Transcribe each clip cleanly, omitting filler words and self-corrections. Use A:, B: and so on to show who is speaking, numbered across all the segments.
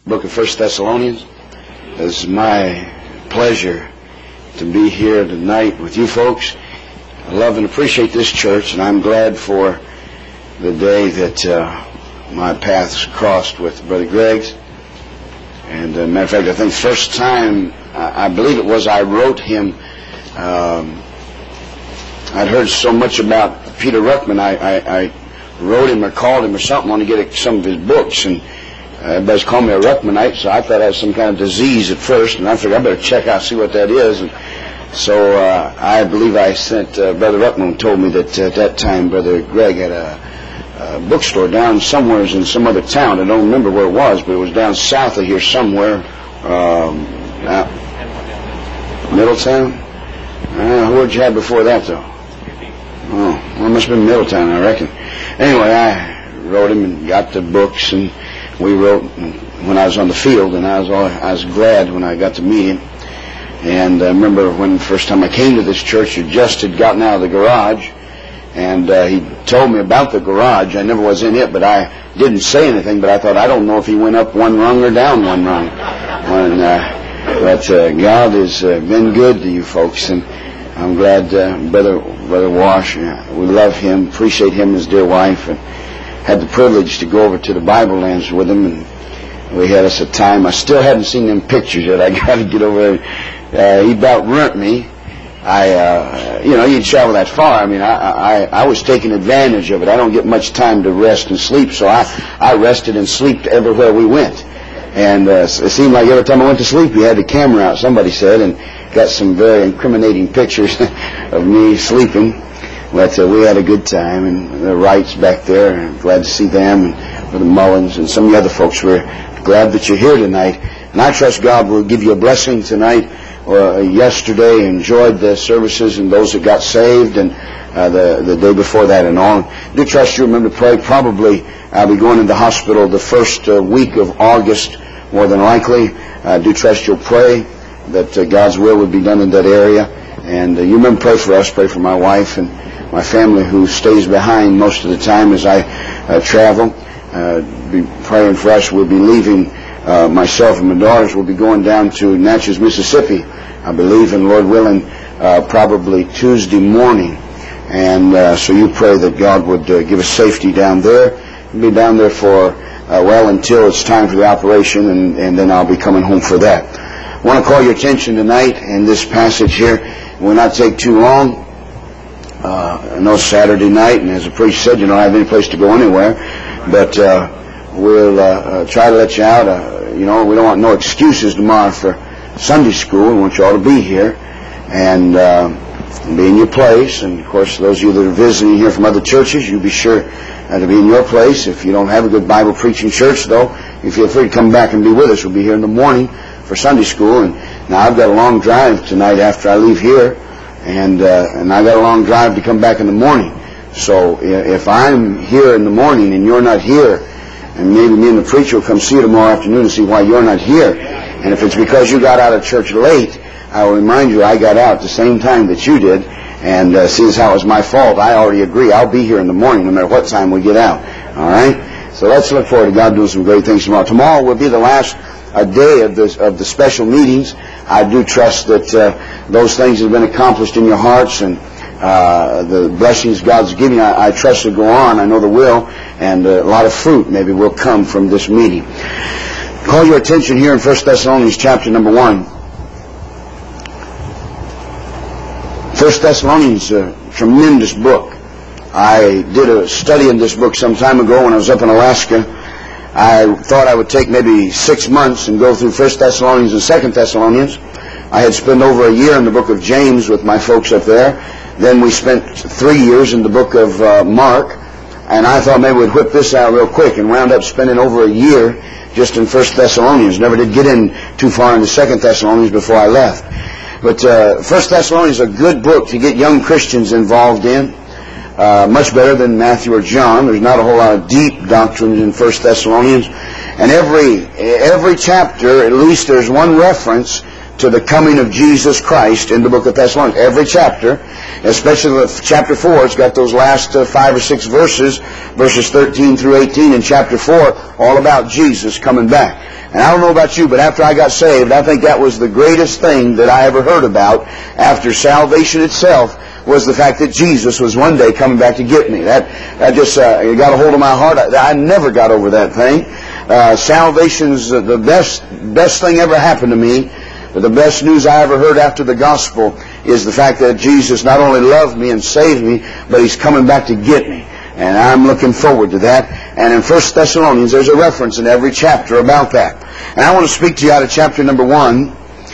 A: book of First Thessalonians. It's my pleasure to be here tonight with you folks. I love and appreciate this church, and I'm glad for the day that my paths crossed with Brother Greg's. And matter of fact, I think the first time, I believe it was, I wrote him. I'd heard so much about Peter Ruckman, I wrote him or called him or something, wanted to get some of his books, and everybody's called me a Ruckmanite, so I thought I had some kind of disease at first, and I figured I better check out, see what that is. And so I believe I sent Brother Ruckman told me that at that time Brother Greg had a bookstore down somewhere in some other town. I don't remember where it was, but it was down south of here somewhere. Middletown? Where'd you have before that, though? Oh, well, it must have been Middletown, I reckon. Anyway, I wrote him and got the books, and we wrote when I was on the field, and I was glad when I got to meet him. And I remember when the first time I came to this church, he just had gotten out of the garage, and he told me about the garage. I never was in it, but I didn't say anything, but I thought, I don't know if he went up one rung or down one rung. But God has been good to you folks, and I'm glad Brother Wash, we love him, appreciate him and his dear wife, and had the privilege to go over to the Bible Lands with him, and we had us a time. I still haven't seen them pictures yet. I got to get over there. He about ruined me. You travel that far. I mean, I was taking advantage of it. I don't get much time to rest and sleep, so I rested and slept everywhere we went. And it seemed like every time I went to sleep, he had the camera out, somebody said, and got some very incriminating pictures of me sleeping. But we had a good time, and the Wrights back there, and glad to see them, and Brother Mullins, and some of the other folks. We're glad that you're here tonight. And I trust God will give you a blessing tonight. Yesterday, enjoyed the services and those that got saved, and the day before that and all. I do trust you remember to pray. Probably I'll be going into the hospital the first week of August, more than likely. I do trust you'll pray that God's will would be done in that area. And you remember pray for us, pray for my wife and my family who stays behind most of the time as I travel. Be praying for us. We'll be leaving, myself and my daughters will be going down to Natchez, Mississippi, I believe, and Lord willing, probably Tuesday morning. And so you pray that God would give us safety down there. We'll be down there for, until it's time for the operation, and then I'll be coming home for that. I want to call your attention tonight in this passage here. It will not take too long. I know it's Saturday night, and as the priest said, you don't have any place to go anywhere, but we'll try to let you out. We don't want no excuses tomorrow for Sunday school. We want you all to be here and be in your place. And, of course, those of you that are visiting here from other churches, you be sure to be in your place. If you don't have a good Bible preaching church, though, you feel free to come back and be with us. We'll be here in the morning for Sunday school. And now I've got a long drive tonight after I leave here, and I got a long drive to come back in the morning. So if I'm here in the morning and you're not here, and maybe me and the preacher will come see you tomorrow afternoon and see why you're not here. And if it's because you got out of church late, I will remind you I got out at the same time that you did. And seeing as how it was my fault, I already agree. I'll be here in the morning no matter what time we get out. All right? So let's look forward to God doing some great things tomorrow. Tomorrow will be the last day of the special meetings. I do trust that those things have been accomplished in your hearts, and the blessings God's giving, I trust will go on. I know they will, and a lot of fruit maybe will come from this meeting. Call your attention here in 1 Thessalonians chapter number 1. 1 Thessalonians is a tremendous book. I did a study in this book some time ago when I was up in Alaska. I thought I would take maybe 6 months and go through 1 Thessalonians and 2 Thessalonians. I had spent over a year in the book of James with my folks up there. Then we spent 3 years in the book of Mark. And I thought maybe we'd whip this out real quick, and wound up spending over a year just in 1 Thessalonians. Never did get in too far into 2 Thessalonians before I left. But 1 Thessalonians is a good book to get young Christians involved in. Much better than Matthew or John. There's not a whole lot of deep doctrines in 1 Thessalonians. And every chapter, at least there's one reference to the coming of Jesus Christ in the book of Thessalonians. Every chapter, especially chapter 4, it's got those last 5 or 6 verses, verses 13 through 18 in chapter 4, all about Jesus coming back. And I don't know about you, but after I got saved, I think that was the greatest thing that I ever heard about after salvation itself, was the fact that Jesus was one day coming back to get me. That just got a hold of my heart. I never got over that thing. Salvation's the best thing ever happened to me. But the best news I ever heard after the gospel is the fact that Jesus not only loved me and saved me, but He's coming back to get me. And I'm looking forward to that. And in 1 Thessalonians, there's a reference in every chapter about that. And I want to speak to you out of chapter number 1.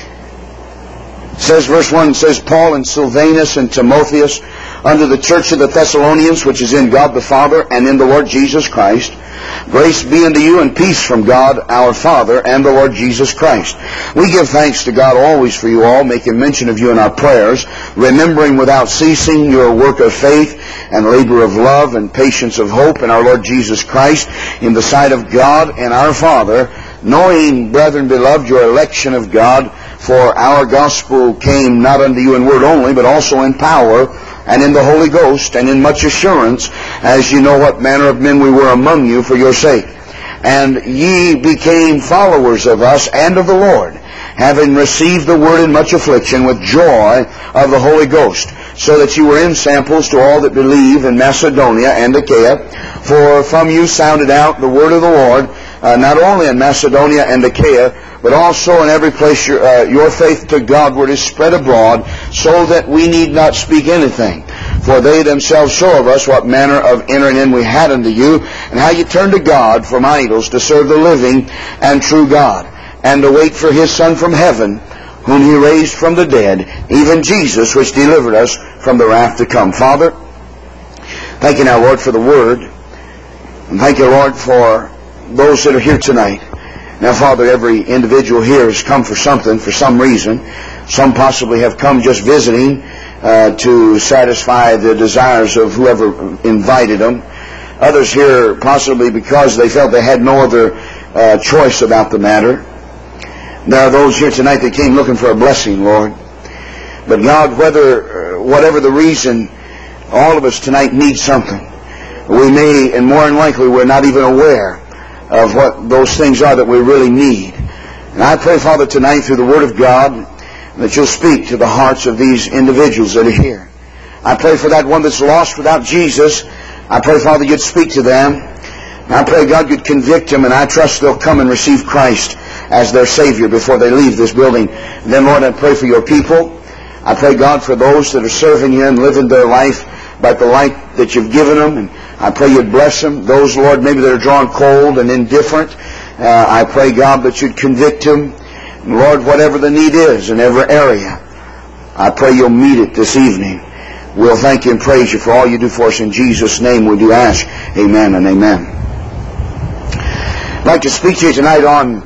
A: It says, verse 1, it says, Paul and Silvanus and Timotheus, unto the church of the Thessalonians, which is in God the Father and in the Lord Jesus Christ, grace be unto you and peace from God our Father and the Lord Jesus Christ. We give thanks to God always for you all, making mention of you in our prayers, remembering without ceasing your work of faith and labor of love and patience of hope in our Lord Jesus Christ in the sight of God and our Father, knowing, brethren beloved, your election of God, for our gospel came not unto you in word only, but also in power, and in the Holy Ghost, and in much assurance, as ye know what manner of men we were among you for your sake. And ye became followers of us and of the Lord, having received the word in much affliction with joy of the Holy Ghost, so that you were ensamples to all that believe in Macedonia and Achaia. For from you sounded out the word of the Lord, not only in Macedonia and Achaia, but also in every place your faith to Godward is spread abroad, so that we need not speak anything. For they themselves show of us what manner of entering in we had unto you, and how you turned to God from idols to serve the living and true God, and to wait for His Son from heaven, whom He raised from the dead, even Jesus, which delivered us from the wrath to come. Father, thank you now, Lord, for the Word. And thank you, Lord, for those that are here tonight. Now, Father, every individual here has come for something, for some reason. Some possibly have come just visiting to satisfy the desires of whoever invited them. Others here possibly because they felt they had no other choice about the matter. There are those here tonight that came looking for a blessing, Lord. But God, whatever the reason, all of us tonight need something. We may, and more than likely, we're not even aware of what those things are that we really need. And I pray, Father, tonight through the Word of God, that you'll speak to the hearts of these individuals that are here. I pray for that one that's lost without Jesus. I pray, Father, you'd speak to them. And I pray, God, you'd convict them, and I trust they'll come and receive Christ as their Savior before they leave this building. And then, Lord, I pray for your people. I pray, God, for those that are serving you and living their life by the light that you've given them, and I pray you'd bless them. Those, Lord, maybe that are drawn cold and indifferent, I pray, God, that you'd convict them. And Lord, whatever the need is in every area, I pray you'll meet it this evening. We'll thank you and praise you for all you do for us. In Jesus' name we do ask. Amen and amen. I'd like to speak to you tonight on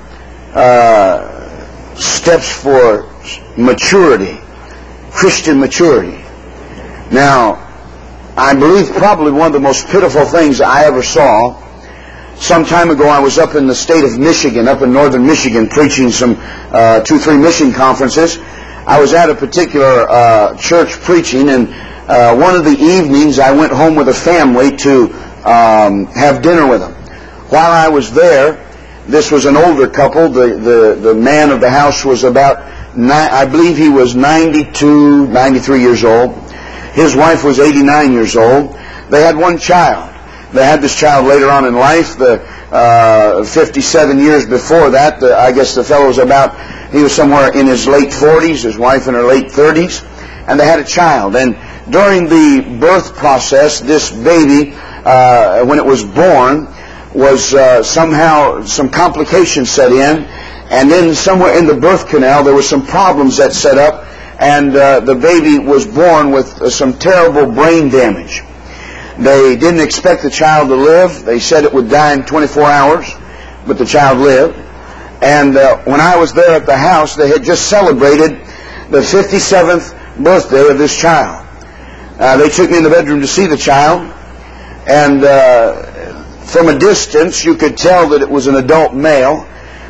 A: steps for maturity, Christian maturity. Now, I believe probably one of the most pitiful things I ever saw. Some time ago I was up in the state of Michigan, up in northern Michigan, preaching some 2-3 mission conferences. I was at a particular church preaching, and one of the evenings I went home with a family to have dinner with them. While I was there, this was an older couple. The man of the house was about, I believe he was 92, 93 years old. His wife was 89 years old. They had one child. They had this child later on in life. 57 years before that, I guess the fellow was he was somewhere in his late 40s, his wife in her late 30s, and they had a child. And during the birth process, this baby, when it was born, was somehow some complications set in, and then somewhere in the birth canal there were some problems that set up, and the baby was born with some terrible brain damage. They didn't expect the child to live. They said it would die in 24 hours, but the child lived. And when I was there at the house, they had just celebrated the 57th birthday of this child. They took me in the bedroom to see the child, and from a distance you could tell that it was an adult male.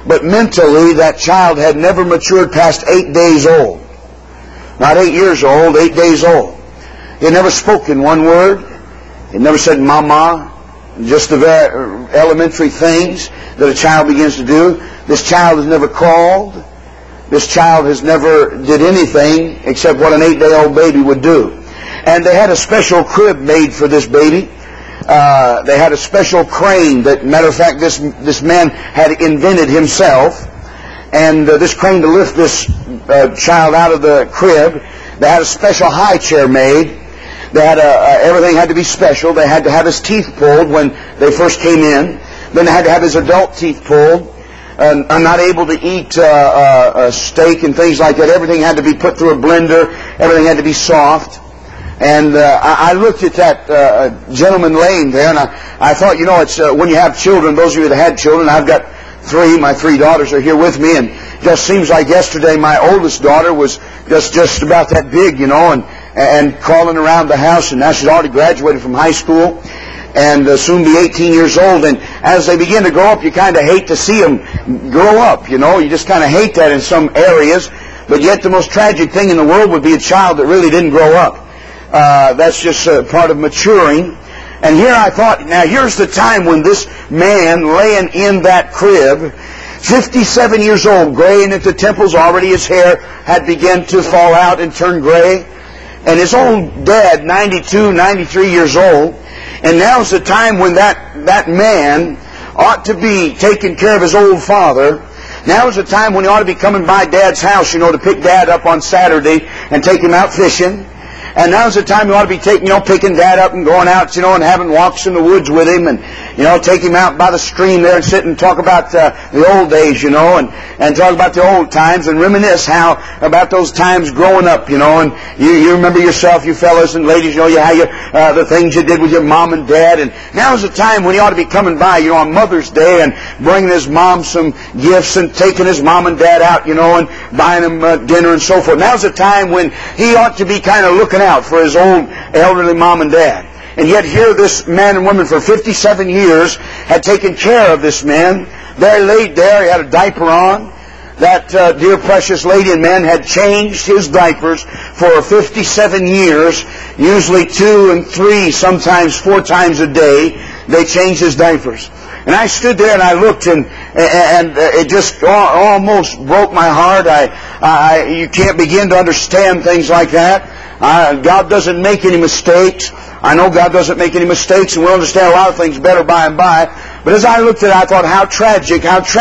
A: but mentally that child had never matured past 8 days old. Not 8 years old, 8 days old. He had never spoken one word. He had never said mama, just the very elementary things that a child begins to do. This child has never crawled. This child has never did anything except what an 8-day-old baby would do. And they had a special crib made for this baby. They had a special crane that, matter of fact, this man had invented himself. And this crane to lift this child out of the crib. They had a special high chair made. They had everything had to be special. They had to have his teeth pulled when they first came in. Then they had to have his adult teeth pulled. I'm not able to eat steak and things like that. Everything had to be put through a blender. Everything had to be soft. And I looked at that gentleman laying there, and I thought, you know, it's when you have children, those of you that had children, I've got 3. My 3 daughters are here with me, and it just seems like yesterday my oldest daughter was just about that big, you know, and crawling around the house, and now she's already graduated from high school and soon be 18 years old. And as they begin to grow up, you kind of hate to see them grow up, you know. You just kind of hate that in some areas. But yet the most tragic thing in the world would be a child that really didn't grow up. That's just part of maturing. And here I thought, now here's the time when this man laying in that crib, 57 years old, graying at the temples, already his hair had begun to fall out and turn gray. And his own dad, 92, 93 years old. And now's the time when that man ought to be taking care of his old father. Now's the time when he ought to be coming by Dad's house, you know, to pick Dad up on Saturday and take him out fishing. And now's the time you ought to be taking, you know, picking Dad up and going out, you know, and having walks in the woods with him, and, you know, take him out by the stream there and sit and talk about the old days, you know, and talk about the old times and reminisce about those times growing up, you know. And you remember yourself, you fellas and ladies, you know, how the things you did with your mom and dad. And now's the time when he ought to be coming by, you know, on Mother's Day and bringing his mom some gifts and taking his mom and dad out, you know, and buying them dinner and so forth. Now's the time when he ought to be kind of looking out for his old elderly mom and dad. And yet here this man and woman for 57 years had taken care of this man. There laid there, he had a diaper on. That dear precious lady and man had changed his diapers for 57 years, usually 2 and 3, sometimes 4 times a day. They changed his diapers. And I stood there and I looked, and it just almost broke my heart. You can't begin to understand things like that. God doesn't make any mistakes. I know God doesn't make any mistakes, and we'll understand a lot of things better by and by. But as I looked at it, I thought how tragic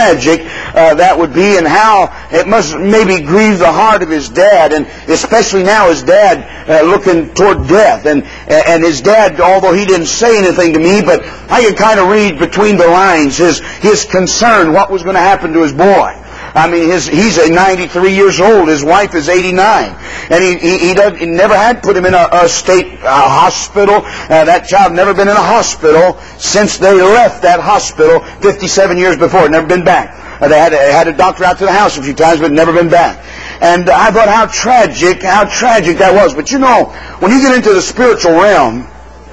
A: that would be, and how it must maybe grieve the heart of his dad, and especially now his dad looking toward death. And his dad, although he didn't say anything to me, but I could kind of read between the lines his concern, what was going to happen to his boy. I mean, he's 93 years old. His wife is 89. And he never had put him in a state hospital. That child never been in a hospital since they left that hospital 57 years before. Never been back. They had a doctor out to the house a few times, but never been back. And I thought how tragic that was. But you know, when you get into the spiritual realm,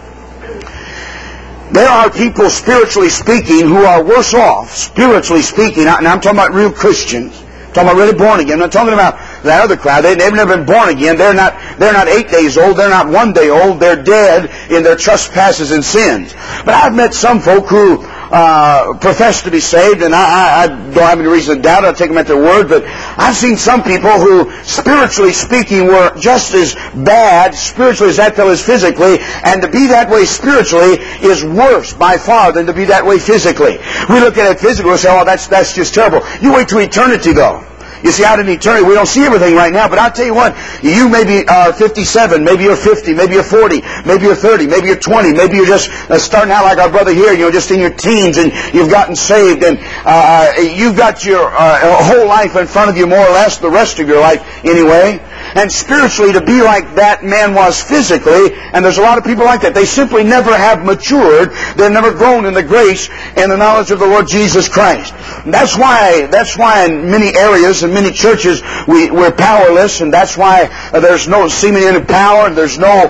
A: there are people, spiritually speaking, who are worse off, spiritually speaking. And I'm talking about real Christians. I'm talking about really born again. I'm not talking about that other crowd. They've never been born again. They're not 8 days old. They're not 1 day old. They're dead in their trespasses and sins. But I've met some folk who profess to be saved, and I don't have any reason to doubt it. I'll take them at their word. But I've seen some people who, spiritually speaking, were just as bad spiritually as that fellow is physically, and to be that way spiritually is worse by far than to be that way physically. We look at it physically and say, oh, that's just terrible. You wait till eternity, though. You see, out in eternity, we don't see everything right now, but I'll tell you what, you maybe are 57, maybe you're 50, maybe you're 40, maybe you're 30, maybe you're 20, maybe you're just starting out like our brother here, you know, just in your teens, and you've gotten saved, and you've got your whole life in front of you, more or less, the rest of your life anyway. And spiritually, to be like that man was physically, and there's a lot of people like that, they simply never have matured, they've never grown in the grace and the knowledge of the Lord Jesus Christ. And that's why in many areas, and in many churches we're powerless, and that's why there's no seeming any power, and there's no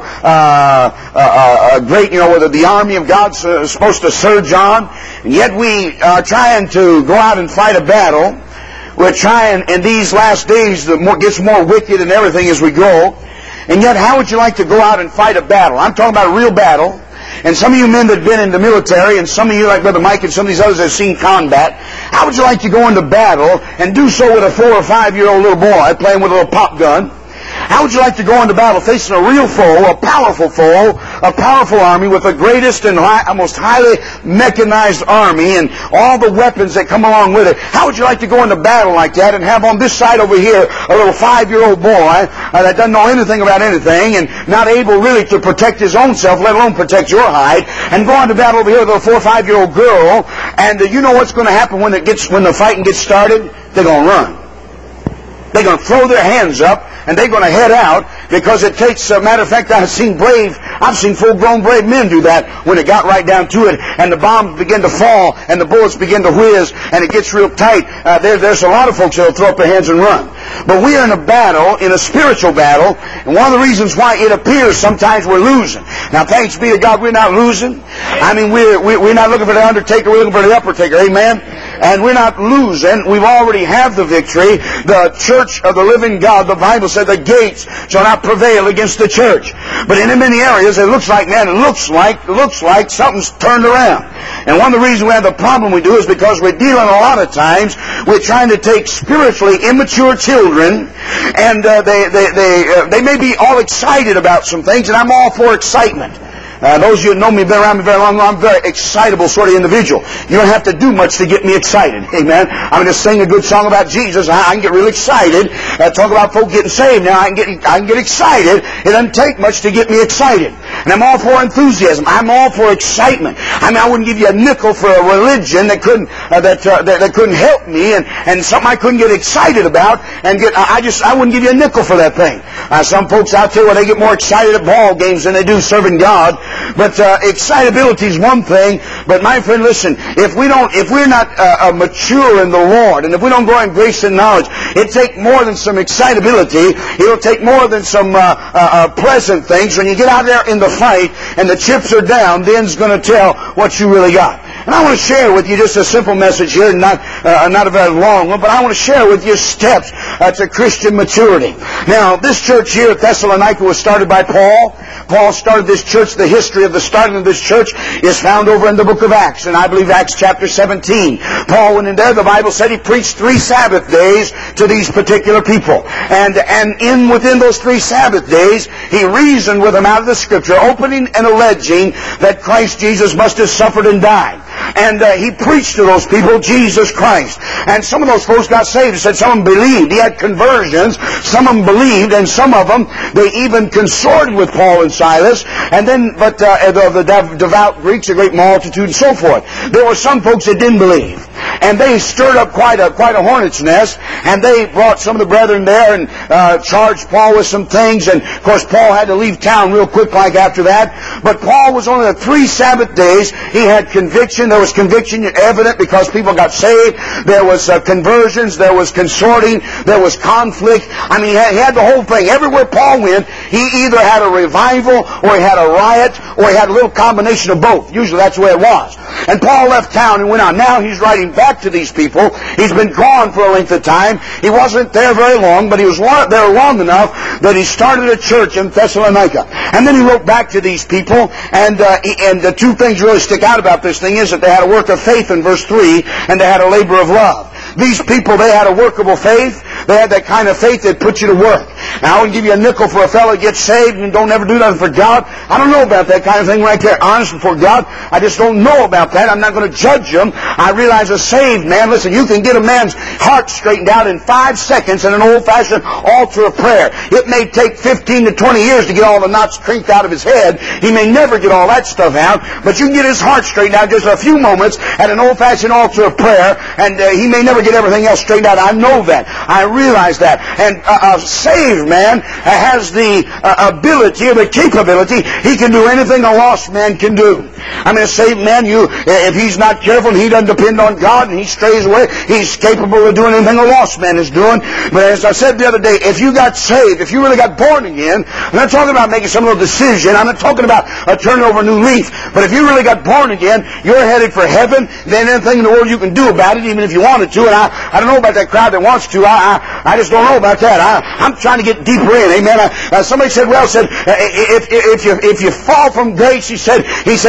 A: great, whether the army of God's supposed to surge on, and yet we are trying to go out and fight a battle. We're trying, in these last days, it gets more wicked and everything as we go. And yet, how would you like to go out and fight a battle? I'm talking about a real battle. And some of you men that have been in the military, and some of you like Brother Mike and some of these others that have seen combat, how would you like to go into battle and do so with a 4 or 5 year old little boy playing with a little pop gun? How would you like to go into battle facing a real foe, a powerful army with the greatest and most highly mechanized army and all the weapons that come along with it? How would you like to go into battle like that and have on this side over here a little 5-year-old boy that doesn't know anything about anything and not able really to protect his own self, let alone protect your hide, and go into battle over here with a 4 or 5-year-old girl, and you know what's going to happen when the fighting gets started? They're going to run. They're going to throw their hands up, and they're going to head out, because it takes, matter of fact, I've seen full-grown brave men do that when it got right down to it, and the bombs begin to fall, and the bullets begin to whiz, and it gets real tight. There's a lot of folks that will throw up their hands and run. But we are in a battle, in a spiritual battle, and one of the reasons why it appears sometimes we're losing. Now, thanks be to God, we're not losing. I mean, we're not looking for the undertaker, we're looking for the upper taker. Amen? And we're not losing. We've already have the victory. The church of the living God, the Bible said, the gates shall not prevail against the church. But in many areas, it looks like something's turned around. And one of the reasons we have the problem we do is because we're dealing a lot of times with trying to take spiritually immature children, and they may be all excited about some things, and I'm all for excitement. Those of you who know me, been around me very long, I'm a very excitable sort of individual. You don't have to do much to get me excited. Amen. I'm going to sing a good song about Jesus. I can get real excited. Talk about folk getting saved. Now I can get excited. It doesn't take much to get me excited. And I'm all for enthusiasm. I'm all for excitement. I mean, I wouldn't give you a nickel for a religion that couldn't help me, and something I couldn't get excited about, and I wouldn't give you a nickel for that thing. Some folks out there, they get more excited at ball games than they do serving God. But excitability is one thing. But my friend, listen, if we're not mature in the Lord, and if we don't grow in grace and knowledge, it takes more than some excitability. It'll take more than some pleasant things. When you get out there in the fight and the chips are down, then's going to tell what you really got. And I want to share with you just a simple message here, not a very long one, but I want to share with you steps to Christian maturity. Now, this church here at Thessalonica was started by Paul. Paul started this church. The history of the starting of this church is found over in the book of Acts, and I believe Acts chapter 17. Paul went in there. The Bible said he preached 3 Sabbath days to these particular people. And within those 3 Sabbath days, he reasoned with them out of the Scripture, opening and alleging that Christ Jesus must have suffered and died. And he preached to those people Jesus Christ. And some of those folks got saved. He said some of them believed. He had conversions. Some of them believed, and some of them, they even consorted with Paul and Silas. And then, the devout Greeks, a great multitude, and so forth. There were some folks that didn't believe. And they stirred up quite a hornet's nest. And they brought some of the brethren there and charged Paul with some things. And, of course, Paul had to leave town real quick like after that. But Paul was on the 3 Sabbath days. He had conviction. There was conviction evident because people got saved. There was conversions. There was consorting. There was conflict. I mean, he had the whole thing. Everywhere Paul went, he either had a revival, or he had a riot, or he had a little combination of both. Usually that's the way it was. And Paul left town and went on. Now he's writing back to these people. He's been gone for a length of time. He wasn't there very long, but he was there long enough that he started a church in Thessalonica. And then he wrote back to these people, and the 2 things really stick out about this thing is that they had a work of faith in verse 3, and they had a labor of love. These people, they had a workable faith. They had that kind of faith that put you to work. Now, I wouldn't give you a nickel for a fellow that gets saved and don't ever do nothing for God. I don't know about that kind of thing right there. Honest before God, I just don't know about that. I'm not going to judge them. I realize a saved man, listen, you can get a man's heart straightened out in 5 seconds in an old-fashioned altar of prayer. It may take 15 to 20 years to get all the knots crinked out of his head. He may never get all that stuff out, but you can get his heart straightened out in just a few moments at an old-fashioned altar of prayer, and he may never get everything else straightened out. I know that. I realize that. And a saved man has the ability or the capability. He can do anything a lost man can do. I mean, a saved man, if he's not careful and he doesn't depend on God and he strays away, he's capable of doing anything a lost man is doing. But as I said the other day, if you got saved, if you really got born again, I'm not talking about making some little decision. I'm not talking about turning over a new leaf. But if you really got born again, you're headed for heaven. Then anything in the world you can do about it, even if you wanted to. And I don't know about that crowd that wants to. I just don't know about that. I'm trying to get deeper in. Amen. Somebody said, if you fall from grace, he said,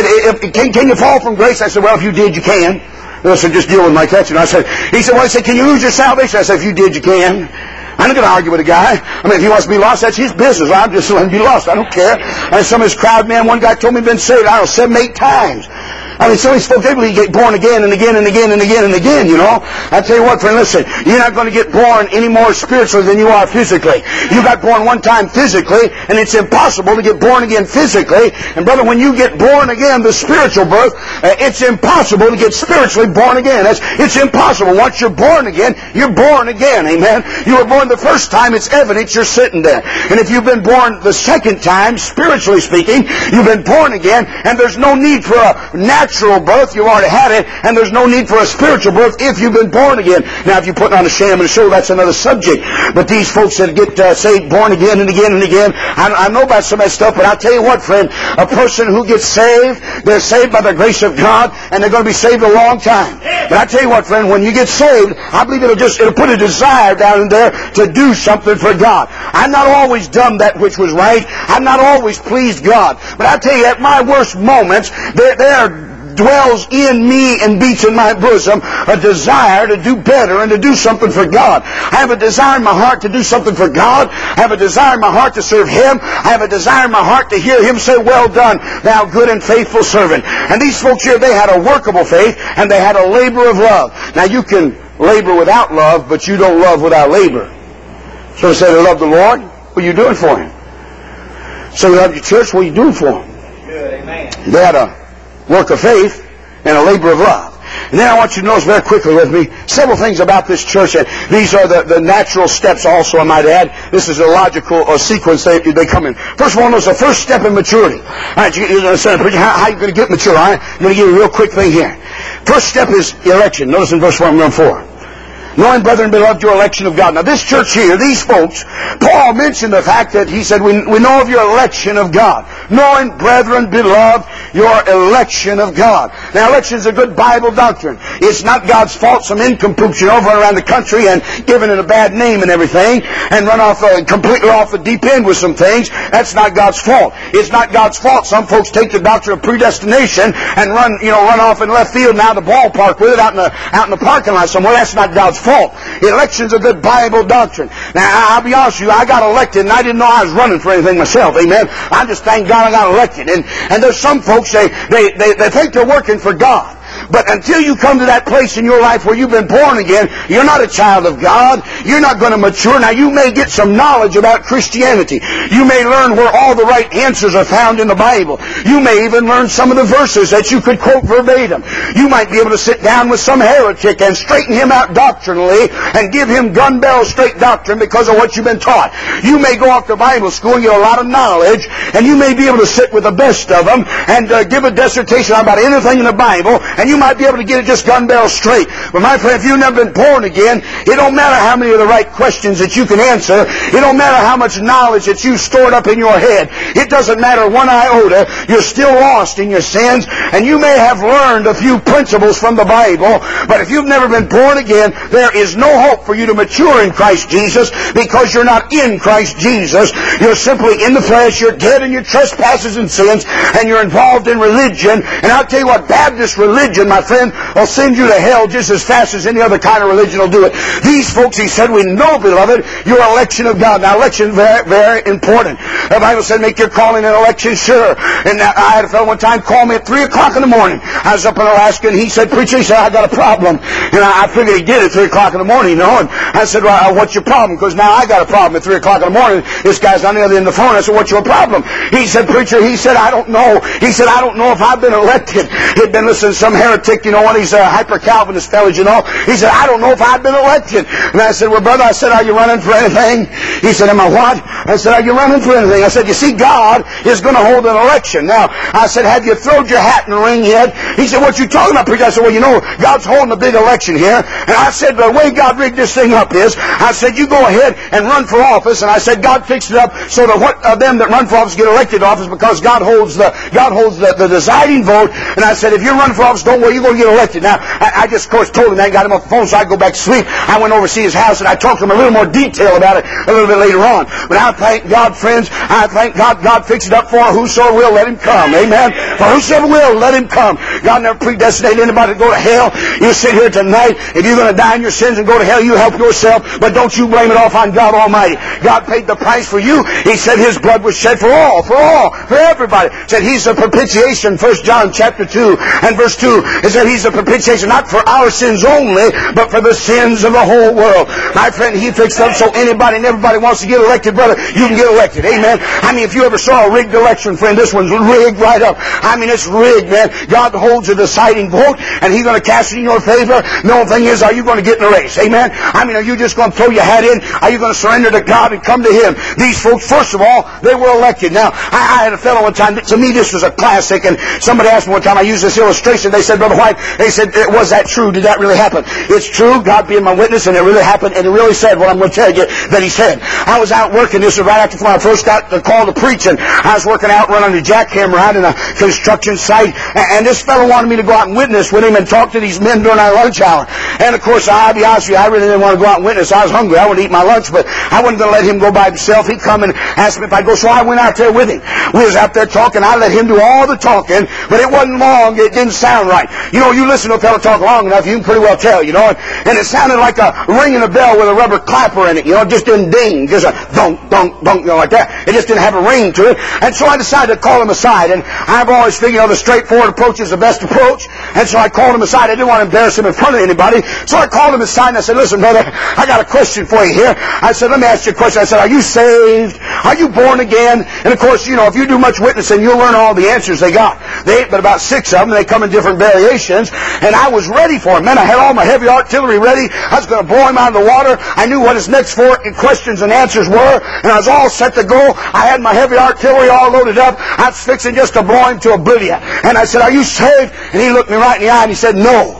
A: can you fall from grace? I said, well, if you did, you can. They said, just deal with my catching. He said, can you lose your salvation? I said, if you did, you can. I'm not going to argue with a guy. I mean, if he wants to be lost, that's his business. I'm just letting him be lost. I don't care. And some of his crowd, man, one guy told me he'd been saved, 7, 8 times. I mean, some of these folks, they believe you get born again and again and again and again and again, you know. I tell you what, friend, listen, you're not going to get born any more spiritually than you are physically. You got born one time physically, and it's impossible to get born again physically. And brother, when you get born again, the spiritual birth, it's impossible to get spiritually born again. It's impossible. Once you're born again, you're born again, amen. You were born the first time, it's evidence you're sitting there. And if you've been born the second time, spiritually speaking, you've been born again, and there's no need for a natural birth, you already had it, and there's no need for a spiritual birth if you've been born again. Now, if you're putting on a sham and a show, that's another subject. But these folks that get saved, born again and again and again, I know about some of that stuff, but I'll tell you what, friend, a person who gets saved, they're saved by the grace of God, and they're going to be saved a long time. But I tell you what, friend, when you get saved, I believe it'll put a desire down in there to do something for God. I've not always done that which was right. I've not always pleased God. But I tell you, at my worst moments, there dwells in me and beats in my bosom a desire to do better and to do something for God. I have a desire in my heart to do something for God. I have a desire in my heart to serve Him. I have a desire in my heart to hear Him say, well done, thou good and faithful servant. And these folks here, they had a workable faith and they had a labor of love. Now you can labor without love, but you don't love without labor. So they say they love the Lord. What are you doing for Him? So you love your church. What are you doing for Him?
B: Good, amen.
A: They had a work of faith and a labor of love. And then I want you to notice very quickly with me several things about this church. And these are the natural steps also, I might add. This is a logical sequence they come in. First of all, notice the first step in maturity. All right, you understand, how are you going to get mature? All right, I'm going to give you a real quick thing here. First step is election. Notice in verse 1 and 4. Knowing, brethren, beloved, your election of God. Now, this church here, these folks, Paul mentioned the fact that he said, we know of your election of God. Knowing, brethren, beloved, your election of God. Now, election is a good Bible doctrine. It's not God's fault some nincompoop over around the country and giving it a bad name and everything and run off completely off the deep end with some things. That's not God's fault. It's not God's fault. Some folks take the doctrine of predestination and run off in left field and out of the ballpark with it out in the parking lot somewhere. That's not God's fault. Election's a good Bible doctrine. Now, I'll be honest with you, I got elected and I didn't know I was running for anything myself. Amen. I just thank God I got elected. And there's some folks, they think they're working for God. But until you come to that place in your life where you've been born again, you're not a child of God. You're not going to mature. Now, you may get some knowledge about Christianity. You may learn where all the right answers are found in the Bible. You may even learn some of the verses that you could quote verbatim. You might be able to sit down with some heretic and straighten him out doctrinally and give him gun barrel straight doctrine because of what you've been taught. You may go off to Bible school and get a lot of knowledge, and you may be able to sit with the best of them and give a dissertation about anything in the Bible, and you might be able to get it just gun barrel straight. But my friend, if you've never been born again, it don't matter how many of the right questions that you can answer. It don't matter how much knowledge that you stored up in your head. It doesn't matter one iota. You're still lost in your sins, and you may have learned a few principles from the Bible, but if you've never been born again, there is no hope for you to mature in Christ Jesus because you're not in Christ Jesus. You're simply in the flesh. You're dead in your trespasses and sins, and you're involved in religion. And I'll tell you what, Baptist religion, my friend, will send you to hell just as fast as any other kind of religion will do it. These folks, he said, we know, beloved, your election of God. Now, election is very, very important. The Bible said, make your calling and election sure. And I had a fellow one time call me at 3 o'clock in the morning. I was up in Alaska, and he said, preacher, he said, I got a problem. And I figured he did at 3 o'clock in the morning, And I said, well, what's your problem? Because now I got a problem at 3 o'clock in the morning. This guy's on the other end of the phone. I said, what's your problem? He said, preacher, he said, I don't know. He said, I don't know if I've been elected. He'd been listening to some heretic, you know, one of these hyper-Calvinist fellas, you know. He said, I don't know if I've been elected. And I said, well, brother, I said, are you running for anything? He said, am I what? I said, are you running for anything? I said, you see, God is going to hold an election. Now, I said, have you thrown your hat in the ring yet? He said, what you talking about, preacher? I said, well, you know, God's holding a big election here. And I said, the way God rigged this thing up is, I said, you go ahead and run for office. And I said, God fixed it up so that what them that run for office get elected to office, because God holds the deciding vote. And I said, if you're running for office, don't worry, you're going to get elected. Now, I just, of course, told him that, got him off the phone, so I go back to sleep. I went over to see his house, and I talked to him a little more detail about it a little bit later on. But I thank God, friends, I thank God, God fixed it up for whosoever will, let him come. Amen. For whosoever will, let him come. God never predestinated anybody to go to hell. You sit here tonight, if you're going to die in your sins and go to hell, you help yourself, but don't you blame it off on God Almighty. God paid the price for you. He said his blood was shed for all, for everybody. He said he's the propitiation, 1 John chapter 2 and verse 2. He said he's the propitiation not for our sins only, but for the sins of the whole world. My friend, he fixed up so anybody and everybody wants to get elected, brother, you can get elected. Amen. I mean, if you ever saw a rigged election, friend, this one's rigged right up. I mean, it's rigged, man. God holds a deciding vote, and he's going to cast it in your favor. The only thing is, are you going to get in the race? Amen. I mean, are you just going to throw your hat in? Are you going to surrender to God and come to him? These folks, first of all, they were elected. Now, I had a fellow one time, to me this was a classic, and somebody asked me one time, I used this illustration, they said, Brother White, they said, was that true? Did that really happen? It's true, God being my witness, and it really happened, and it really said what I'm going to tell you that he said. I was out working, this was right after when I first got the call to preach, and I was working out, running a jackhammer out in a construction site, and this fellow wanted me to go out and witness with him and talk to these men during our lunch hour. And of course, I'll be honest with you, I really didn't want to go out and witness. I was hungry. I wanted to eat my lunch, but I wasn't going to let him go by himself. He'd come and ask me if I'd go, so I went out there with him. We was out there talking. I let him do all the talking, but it wasn't long. It didn't sound right. You know, you listen to a fellow talk long enough, you can pretty well tell, you know, and it sounded like a ringing a bell with a rubber clapper in it, you know, it just didn't ding, just a dunk, dunk, dunk, you know, like that. It just didn't have a ring to it. And so I decided to call him aside, and I've always figured, you know, the straightforward approach is the best approach, and so I called him aside. I didn't want to embarrass him in front of anybody, so I called him aside and I said, listen, brother, I got a question for you here. I said, let me ask you a question. I said, are you saved? Are you born again? And of course, you know, if you do much witnessing, you'll learn all the answers they got. They ain't but about 6 of them, and they come in different variations, and I was ready for him. Man, I had all my heavy artillery ready. I was going to blow him out of the water. I knew what his next 4 questions and answers were, and I was all set to go. I had my heavy artillery all loaded up. I was fixing just to blow him to oblivion. And I said, are you saved? And he looked me right in the eye and he said, no.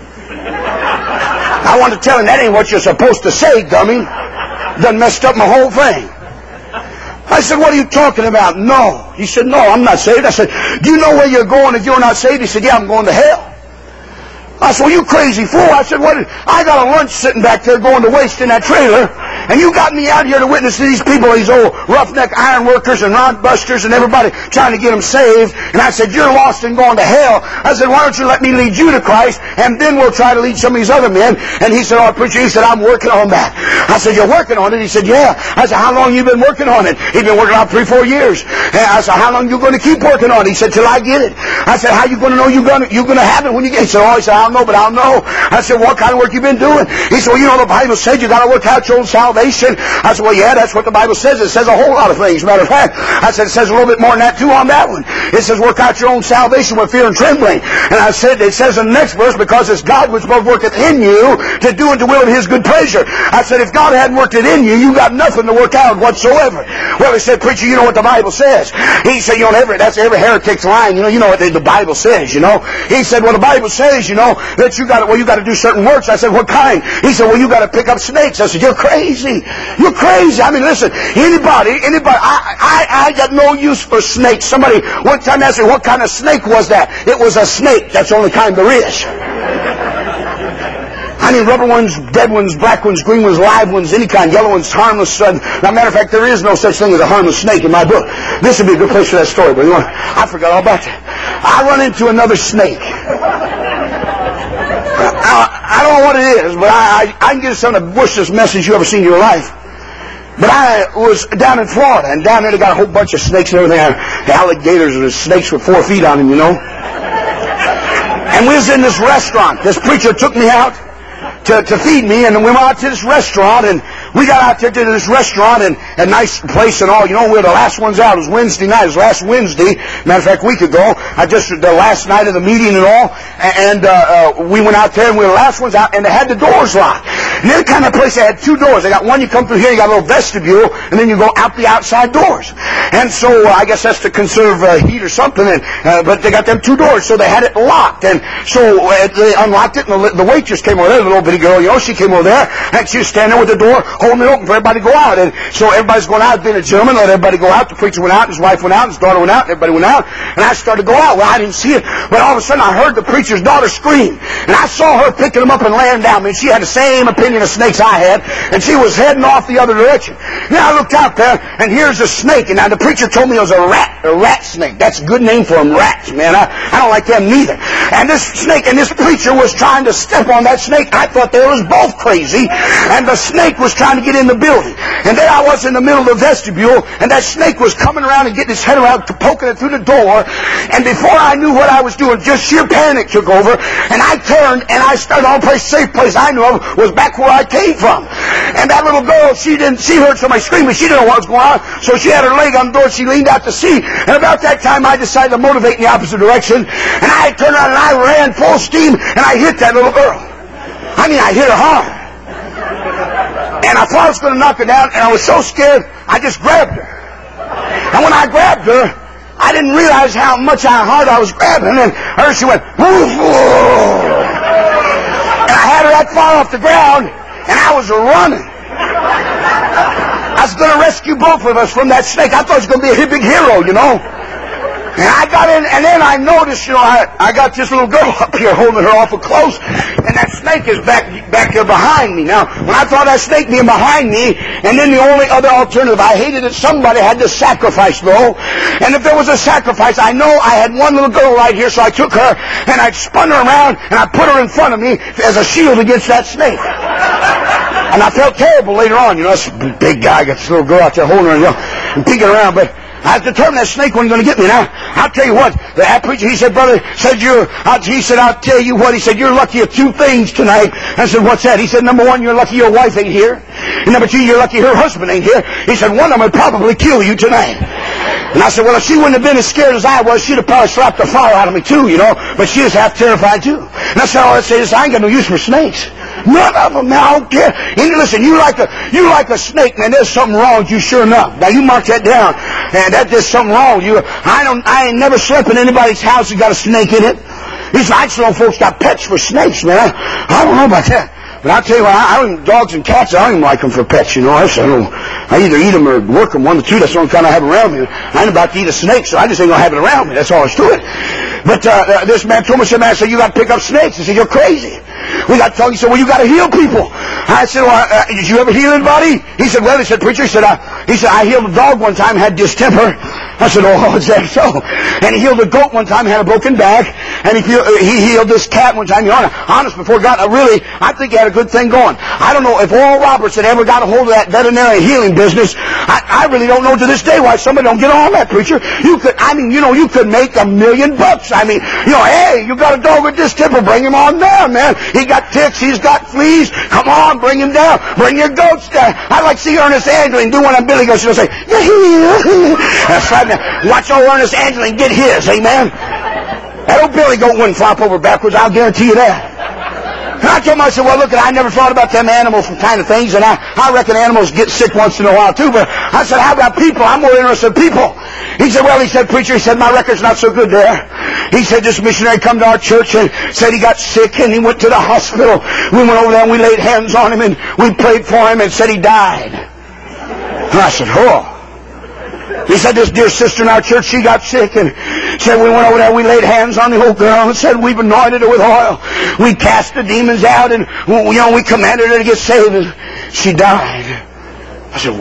A: I wanted to tell him that ain't what you're supposed to say, dummy. Done messed up my whole thing. I said, what are you talking about? No. He said, no, I'm not saved. I said, do you know where you're going if you're not saved? He said, yeah, I'm going to hell. I said, well, you crazy fool. I said, what? I got a lunch sitting back there going to waste in that trailer, and you got me out here to witness to these people, these old roughneck iron workers and rod busters and everybody trying to get them saved. And I said, you're lost and going to hell. I said, why don't you let me lead you to Christ, and then we'll try to lead some of these other men. And he said, oh, preacher, he said, I'm working on that. I said, you're working on it? He said, yeah. I said, how long you been working on it? He'd been working on it 3-4 years. And I said, how long you going to keep working on it? He said, till I get it. I said, how you going to know you're going to have it when you get it? He said, oh, he said, I don't know, but I'll know. I said, what kind of work you been doing? He said, well, you know, the Bible said you got to work out your own salvation. I said, well, yeah, that's what the Bible says. It says a whole lot of things. Matter of fact, I said, it says a little bit more than that, too, on that one. It says, work out your own salvation with fear and trembling. And I said, it says in the next verse, because it's God which both worketh in you to do and to will of his good pleasure. I said, if God hadn't worked it in you, you got nothing to work out whatsoever. Well, he said, preacher, you know what the Bible says. He said, you know, that's every heretic's line. You know what the Bible says, you know. He said, well, the Bible says, you know, that you got to do certain works. I said, what kind? He said, well, you got to pick up snakes. I said, you're crazy. You're crazy. I mean, listen, anybody, I got no use for snakes. Somebody one time asked me, what kind of snake was that? It was a snake. That's the only kind there is. I mean, rubber ones, dead ones, black ones, green ones, live ones, any kind, yellow ones, harmless. Now, matter of fact, there is no such thing as a harmless snake in my book. This would be a good place for that story, but I forgot all about that. I run into another snake. I don't know what it is, but I can get some of the worstest message you ever seen in your life. But I was down in Florida, and down there they got a whole bunch of snakes and everything. Alligators and snakes with 4 feet on them, you know. And we was in this restaurant. This preacher took me out
B: to feed me, and we went out to this restaurant, and we got out there to this restaurant, and a nice place and all. You know, we were the last ones out. It was Wednesday night. It was last Wednesday. Matter of fact, a week ago. The last night of the meeting and all, and we went out there, and we were the last ones out, and they had the doors locked. And they're the kind of place that had two doors. They got one, you come through here, you got a little vestibule, and then you go out the outside doors. And so I guess that's to conserve heat or something, but they got them two doors, so they had it locked. And so they unlocked it, and the waitress came over there, the little bitty girl, you know, she came over there, and she was standing there with the door, holding it open for everybody to go out. And so everybody's going out, being a gentleman, let everybody go out. The preacher went out, his wife went out, his daughter went out, and everybody went out. And I started to go out. Well, I didn't see it, but all of a sudden I heard the preacher's daughter scream, and I saw her picking them up and laying down. I mean, she had the same opinion of snakes I had, and she was heading off the other direction. Now I looked out there, and here's a snake, and now the preacher told me it was a rat snake. That's a good name for them, rats, man. I don't like them neither. And this snake, and this preacher was trying to step on that snake. I thought they was both crazy, and the snake was trying to get in the building. And there I was in the middle of the vestibule, and that snake was coming around and getting his head around, poking it through the door. And before I knew what I was doing, just sheer panic took over, and I turned, and I started the only safe place I knew of was back where I came from. And that little girl, she heard somebody screaming, she didn't know what was going on, so she had her leg on the door, she leaned out to see, and about that time I decided to motivate in the opposite direction, and I turned around and I ran full steam, and I hit that little girl. I mean, I hit her hard. And I thought I was going to knock her down, and I was so scared, I just grabbed her. And when I grabbed her, I didn't realize how hard I was grabbing, and she went, woof, woof. And I had her that far off the ground, and I was running. I was going to rescue both of us from that snake. I thought it was going to be a big hero, you know. And I got in, and then I noticed, you know, I got this little girl up here holding her awful close, and that snake is back there behind me. Now, when I thought that snake being behind me, and then the only other alternative, I hated that somebody had to sacrifice, though. And if there was a sacrifice, I know I had one little girl right here, so I took her, and I spun her around, and I put her in front of me as a shield against that snake. And I felt terrible later on, you know, this big guy got this little girl out there holding her, you know, and peeking around, but I was determined that snake wasn't going to get me. Now, I'll tell you what, that preacher, he said, brother, he said, I'll tell you what, he said, you're lucky of two things tonight. I said, what's that? He said, number one, you're lucky your wife ain't here. And number two, you're lucky her husband ain't here. He said, one of them would probably kill you tonight. And I said, well, if she wouldn't have been as scared as I was, she'd have probably slapped the fire out of me too, you know. But she was half terrified too. And I said, I say this, I ain't got no use for snakes. None of them, man, I don't care. And listen, you like a snake, man, there's something wrong with you, sure enough. Now, you mark that down. And there's something wrong with you. I ain't never slept in anybody's house who's got a snake in it. These know folks got pets for snakes, man. I don't know about that. But I'll tell you what, I don't, dogs and cats, I don't even like them for pets, you know. I either eat them or work them, one of the two. That's the only kind I have around me. I ain't about to eat a snake, so I just ain't going to have it around me. That's all there's to it. But this man told me, I said, you got to pick up snakes. He said, you're crazy. We got to talk. He said, well, you got to heal people. I said, well, did you ever heal anybody? He said, well, preacher, he said, I healed a dog one time, had distemper. I said, oh, is that so? And he healed a goat one time, had a broken back. And he healed this cat one time. You know, honest, before God, I think he had a good thing going. I don't know if Oral Roberts had ever got a hold of that veterinary healing business. I really don't know to this day why somebody don't get on that, preacher. You could make $1 million. I mean, you know, hey, you got a dog with distemper, bring him on down, man. He got ticks, he's got fleas. Come on, bring him down. Bring your goats down. I'd like to see Ernest Angeline do one on Billy Goats. She'll say, that's right now. Watch old Ernest Angeline get his, amen. That old Billy Goat wouldn't flop over backwards, I'll guarantee you that. And I told him, I said, well, look, I never thought about them animals and kind of things, and I reckon animals get sick once in a while, too, but I said, how about people? I'm more interested in people. He said, well, preacher, he said, my record's not so good there. He said, this missionary come to our church and said he got sick, and he went to the hospital. We went over there, and we laid hands on him, and we prayed for him, and said he died. And I said, oh. He said, this dear sister in our church, she got sick, and said we went over there, we laid hands on the old girl, and said we've anointed her with oil. We cast the demons out, and we commanded her to get saved, and she died. I said,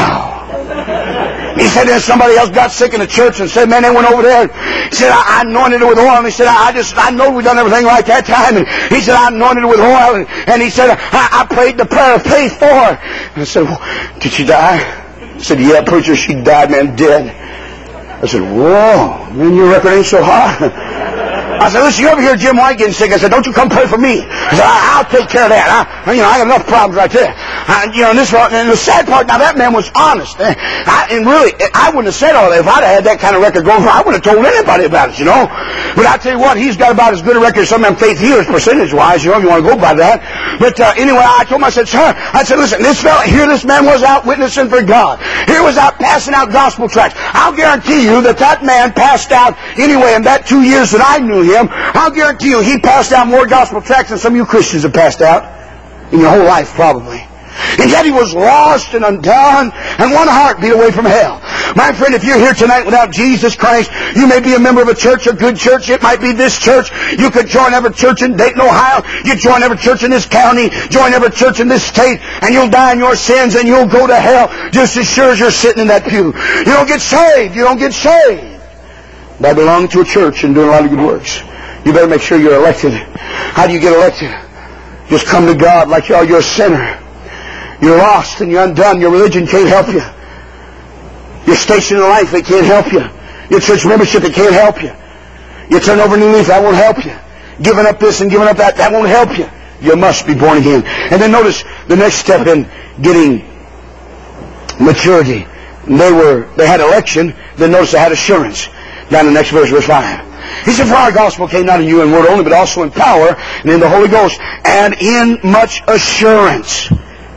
B: wow. He said, then somebody else got sick in the church and said, man, they went over there. He said, I anointed her with oil. And he said, I know we done everything right that time. And he said, I anointed her with oil. And he said, I prayed the prayer of faith for her. And I said, well, did she die? He said, yeah, preacher, she died, man, dead. I said, whoa, man, your record ain't so high. I said, listen, you ever hear Jim White getting sick? I said, don't you come pray for me. I said, I'll take care of that. I got enough problems right there. And the sad part, now that man was honest. And really, I wouldn't have said all that. If I'd have had that kind of record going, I wouldn't have told anybody about it, you know. But I tell you what, he's got about as good a record as some of them faith healers, percentage-wise, you know, if you want to go by that. But anyway, I told him, I said, sir, listen, this fella, here this man was out witnessing for God. Here was out passing out gospel tracts. I'll guarantee you that man passed out, anyway, in that 2 years that I knew him, I'll guarantee you he passed out more gospel tracts than some of you Christians have passed out in your whole life, probably. And yet he was lost and undone and one heartbeat away from hell. My friend, if you're here tonight without Jesus Christ, you may be a member of a church, a good church. It might be this church. You could join every church in Dayton, Ohio. You join every church in this county. Join every church in this state. And you'll die in your sins and you'll go to hell just as sure as you're sitting in that pew. You don't get saved. You don't get saved by belonging to a church and doing a lot of good works. You better make sure you're elected. How do you get elected? Just come to God like you're a sinner. You're lost and you're undone. Your religion can't help you. Your station in life, it can't help you. Your church membership, it can't help you. You turn over a new leaf, that won't help you. Giving up this and giving up that, that won't help you. You must be born again. And then notice the next step in getting maturity. They had election, then notice they had assurance. Down in the next verse, verse 5. He said, for our gospel came not in you in word only, but also in power, and in the Holy Ghost, and in much assurance.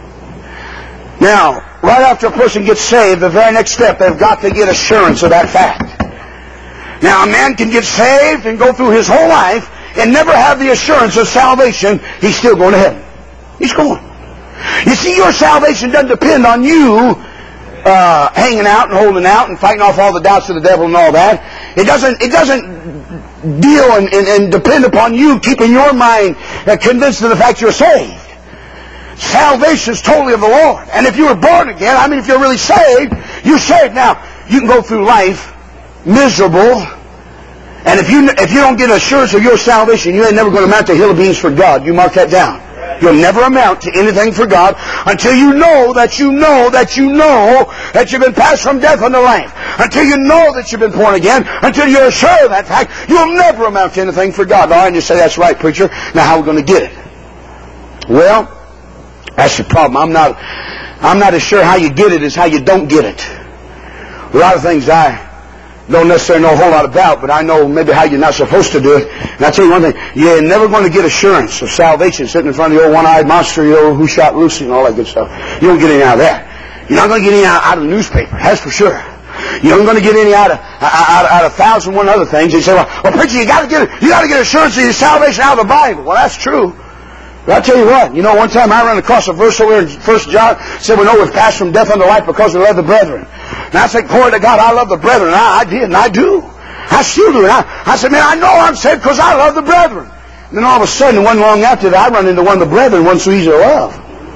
B: Now, right after a person gets saved, the very next step, they've got to get assurance of that fact. Now, a man can get saved and go through his whole life and never have the assurance of salvation. He's still going to heaven. He's going. You see, your salvation doesn't depend on you hanging out and holding out and fighting off all the doubts of the devil and all that. It doesn't deal and depend upon you keeping your mind convinced of the fact you're saved. Salvation is totally of the Lord. And if you were born again, I mean, if you're really saved, you're saved. Now, you can go through life miserable, and if you don't get assurance of your salvation, you ain't never going to amount to a hill of beans for God. You mark that down. You'll never amount to anything for God until you know that you've been passed from death unto life. Until you know that you've been born again. Until you're sure of that fact, you'll never amount to anything for God. All right, and you say, that's right, preacher. Now, how are we going to get it? Well, that's the problem. I'm not as sure how you get it as how you don't get it. A lot of things I don't necessarily know a whole lot about, but I know maybe how you're not supposed to do it. And I'll tell you one thing, you're never going to get assurance of salvation sitting in front of the old one-eyed monster, the old who shot Lucy and all that good stuff. You don't get any out of that. You're not going to get any out of the newspaper, that's for sure. You're not going to get any out of 1,001 other things. You say, well, preacher, you got to get assurance of your salvation out of the Bible. Well, that's true. But I'll tell you what, one time I ran across a verse over in 1 John, said we know we've passed from death unto life because we love the brethren. And I said, glory to God, I love the brethren. And I did, and I do. I still do. And I said, man, I know I'm saved because I love the brethren. And then all of a sudden, it wasn't long after that, I run into one of the brethren, wasn't so easy to love.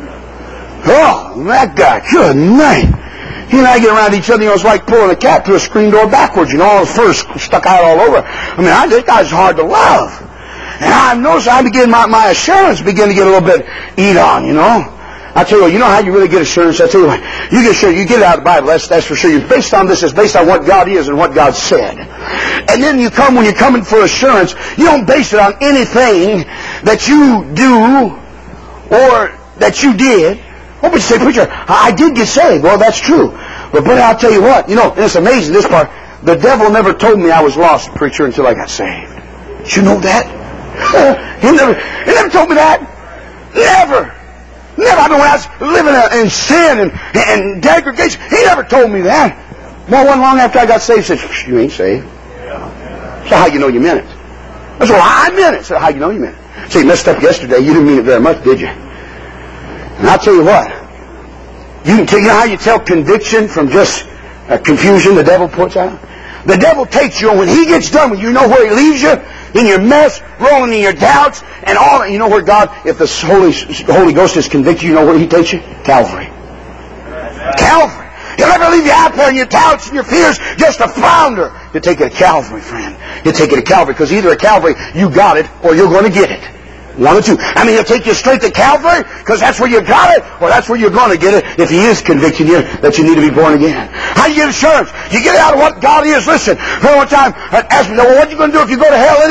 B: Oh, that guy, good night. He and I get around each other, it's like pulling a cat through a screen door backwards, all the fur stuck out all over. I mean, this guy's hard to love. And I've noticed my assurance begin to get a little bit eat on, I tell you what, you know how you really get assurance? I tell you what, you get assurance, you get it out of the Bible, that's for sure. It's based on what God is and what God said. And then when you're coming for assurance, you don't base it on anything that you do or that you did. What would you say, preacher? I did get saved. Well, that's true. But I'll tell you what, and it's amazing, this part, the devil never told me I was lost, preacher, until I got saved. Did you know that? He never told me that. Never. I mean, when I was living in sin and degradation, he never told me that. Well, one long after I got saved, he said, you ain't saved. So how you know you meant it? I said, well, I meant it. So how you know you meant it? So you messed up yesterday. You didn't mean it very much, did you? And I'll tell you what. You know how you tell conviction from just confusion the devil puts out? The devil takes you, and when he gets done with you, know where he leaves you? In your mess, rolling in your doubts, and all that. You know where God, if the Holy Ghost has convicted you, know where he takes you? Calvary. Calvary. He'll never leave you out there in your doubts and your fears, just a flounder. He'll take you to Calvary, friend. He'll take you to Calvary, because either at Calvary you got it, or you're going to get it. One or two. I mean, he'll take you straight to Calvary, because that's where you got it, or that's where you're going to get it, if he is convicting you that you need to be born again. How do you get assurance? You get it out of what God is. Listen, for one time, ask me, well, what are you going to do if you go to hell anyway?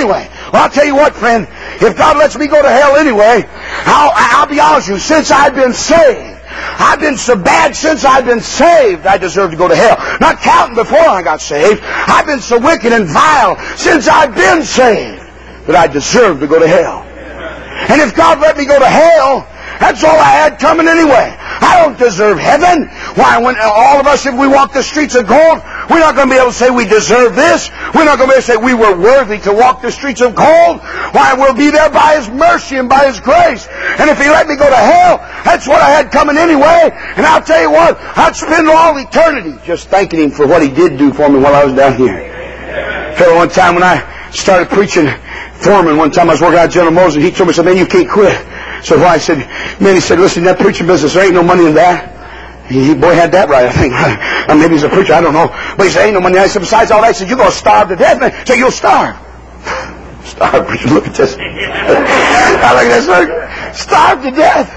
B: Well, I'll tell you what, friend. If God lets me go to hell anyway, I'll be honest with you. Since I've been saved, I've been so bad since I've been saved, I deserve to go to hell. Not counting before I got saved. I've been so wicked and vile since I've been saved that I deserve to go to hell. And if God let me go to hell, that's all I had coming anyway. I don't deserve heaven. Why, when all of us, if we walk the streets of gold, we're not going to be able to say we deserve this. We're not going to be able to say we were worthy to walk the streets of gold. Why, we'll be there by His mercy and by His grace. And if He let me go to hell, that's what I had coming anyway. And I'll tell you what, I'd spend all eternity just thanking Him for what He did do for me while I was down here. Fellow, one time when I started preaching, foreman, one time I was working out at General Motors, and he told me, he said, man, you can't quit. So why? I said, man, he said, listen, that preaching business, there ain't no money in that. He boy had that right, I think. Maybe he's a preacher, I don't know. But he said, ain't no money. I said, besides all that, he said, you're going to starve to death, man. So you'll starve. Starve, preacher, look at this. I like this. Starve to death.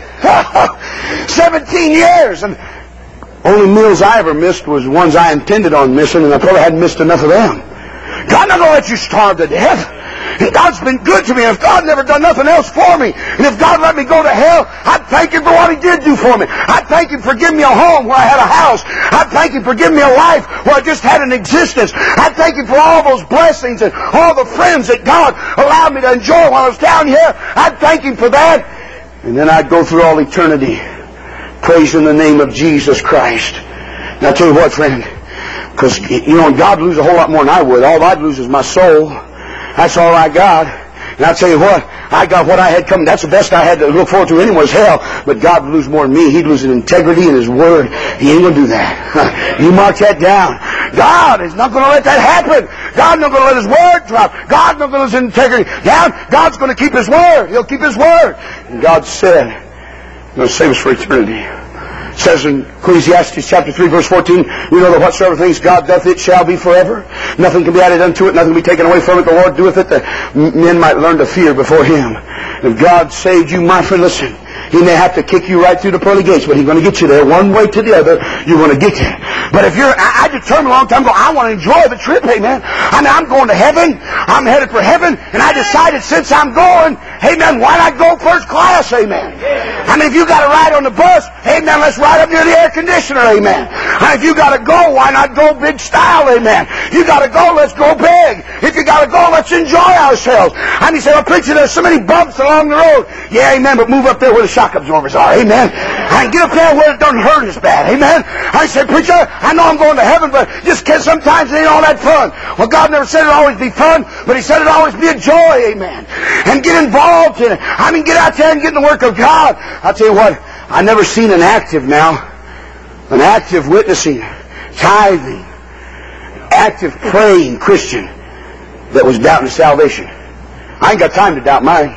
B: 17 years. And only meals I ever missed was ones I intended on missing, and I probably hadn't missed enough of them. God not going to let you starve to death. And God's been good to me. And if God never done nothing else for me, and if God let me go to hell, I'd thank Him for what He did do for me. I'd thank Him for giving me a home where I had a house. I'd thank Him for giving me a life where I just had an existence. I'd thank Him for all those blessings and all the friends that God allowed me to enjoy while I was down here. I'd thank Him for that. And then I'd go through all eternity praising the name of Jesus Christ. And I'll tell you what, friend, because, you know, God lose a whole lot more than I would. All I'd lose is my soul. That's all I got. And I'll tell you what, I got what I had coming. That's the best I had to look forward to anyway was hell. But God would lose more than me. He'd lose His integrity and His Word. He ain't going to do that. You mark that down. God is not going to let that happen. God's not going to let His Word drop. God's not going to let His integrity down. God's going to keep His Word. He'll keep His Word. And God said, He's going to save us for eternity. It says in Ecclesiastes chapter 3 verse 14, we know that whatsoever things God doth, it shall be forever. Nothing can be added unto it, nothing can be taken away from it. The Lord doeth it that men might learn to fear before Him. If God saved you, my friend, listen, He may have to kick you right through the pearly gates, but He's going to get you there. One way to the other, you're going to get there. But if I determined a long time ago, I want to enjoy the trip, amen. I mean, I'm going to heaven. I'm headed for heaven. And I decided since I'm going, amen, why not go first class, amen. I mean, if you got to ride on the bus, amen, let's ride up near the air conditioner, amen. And if you got to go, why not go big style, amen. You got to go, let's go big. If you got to go, let's enjoy ourselves. And he said, well, preacher, there's so many bumps along the road. Yeah, amen, but move up there where the shock absorbers are, amen. And get up there where it doesn't hurt as bad, amen. I said, preacher, I know I'm going to heaven, but just sometimes it ain't all that fun. Well, God never said it'll always be fun, but He said it'll always be a joy, amen. And get involved in it. I mean, get out there and get in the work of God. I'll tell you what, I never seen an active witnessing, tithing, active praying Christian that was doubting salvation. I ain't got time to doubt mine.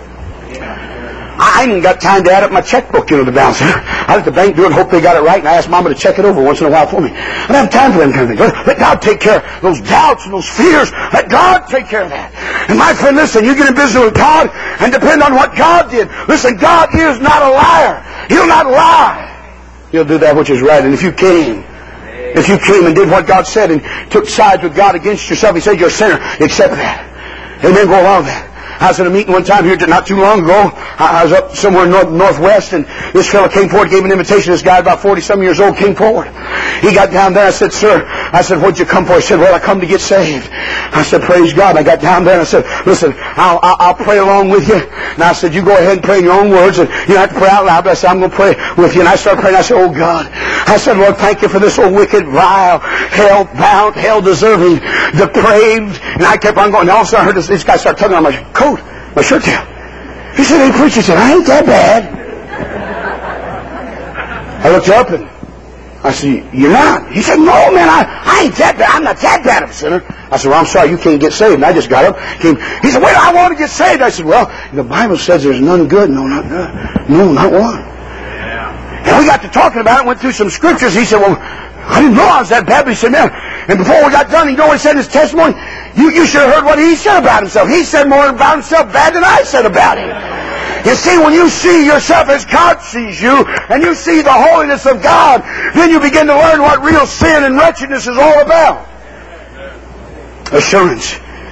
B: I ain't even got time to add up my checkbook, to balance it. I let the bank do it and hope they got it right, and I ask Mama to check it over once in a while for me. I don't have time for them kind of things. Let God take care of those doubts and those fears. Let God take care of that. And my friend, listen, you get in business with God and depend on what God did. Listen, God is not a liar. He'll not lie. He'll do that which is right. And if you came and did what God said and took sides with God against yourself, He said you're a sinner, accept that. Amen, go along with that. I was in a meeting one time here not too long ago. I was up somewhere northwest, and this fellow came forward, gave an invitation. This guy, about 40-some years old, came forward. He got down there. I said, sir, what'd you come for? He said, well, I come to get saved. I said, praise God. I got down there and I said, listen, I'll pray along with you. And I said, you go ahead and pray in your own words, and you don't have to pray out loud. But I said, I'm going to pray with you. And I started praying. I said, oh God. I said, Lord, thank you for this old wicked, vile, hell-bound, hell-deserving, depraved. And I kept on going. And all of a sudden I heard this guy start tugging on my coat, my shirt tail. He said, hey, preacher, he said, I ain't that bad. I looked up and I said, you're not? He said, no, man, I ain't that bad. I'm not that bad of a sinner. I said, well, I'm sorry, you can't get saved. And I just got up. He said, wait, I want to get saved. I said, well, the Bible says there's none good. No, not good. No, not one. And we got to talking about it, went through some scriptures. He said, well, I didn't know I was that bad. But he said, man, and before we got done, you know what he said in his testimony? You should have heard what he said about himself. He said more about himself bad than I said about him. You see, when you see yourself as God sees you, and you see the holiness of God, then you begin to learn what real sin and wretchedness is all about. Assurance.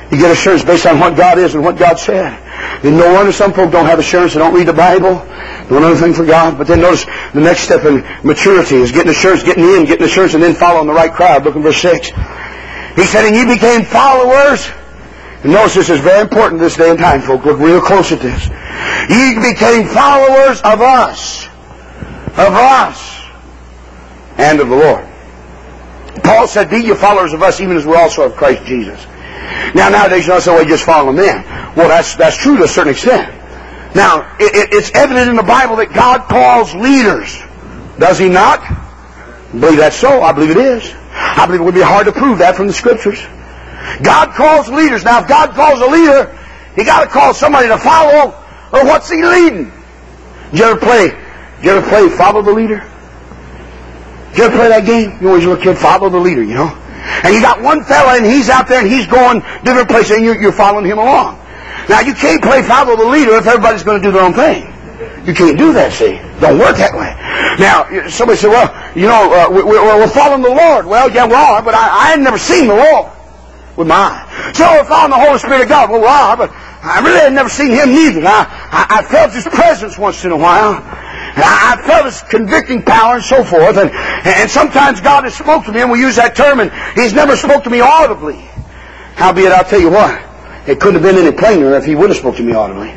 B: You get assurance based on what God is and what God said. Then no wonder some folk don't have assurance. They don't read the Bible. Don't know anything for God. But then notice the next step in maturity is getting assurance, getting assurance, and then following the right crowd. Look in verse 6. He said, and ye became followers. And notice this is very important this day and time, folk. Look real close at this. Ye became followers of us. Of us. And of the Lord. Paul said, be ye followers of us, even as we also of Christ Jesus. Now, nowadays, you don't say, well, just follow men. Well, that's true to a certain extent. Now, it's evident in the Bible that God calls leaders. Does He not? I believe that's so. I believe it is. I believe it would be hard to prove that from the Scriptures. God calls leaders. Now, if God calls a leader, He got to call somebody to follow, or what's He leading? Did you ever play Follow the Leader? Did you ever play that game? You always look kid, follow the leader, you know. And you got one fella and he's out there and he's going different places and you're following him along. Now you can't play follow the leader if everybody's going to do their own thing. You can't do that, see. Don't work that way. Now, somebody said, well, you know, we're following the Lord. Well, yeah, we are, but I had never seen the Lord with my eye. So we're following the Holy Spirit of God. Well, we are, but I really had never seen Him neither. I felt His presence once in a while. And I felt His convicting power and so forth. And sometimes God has spoke to me, and we use that term, and He's never spoke to me audibly. Howbeit, I'll tell you what, it couldn't have been any plainer if He would have spoke to me audibly.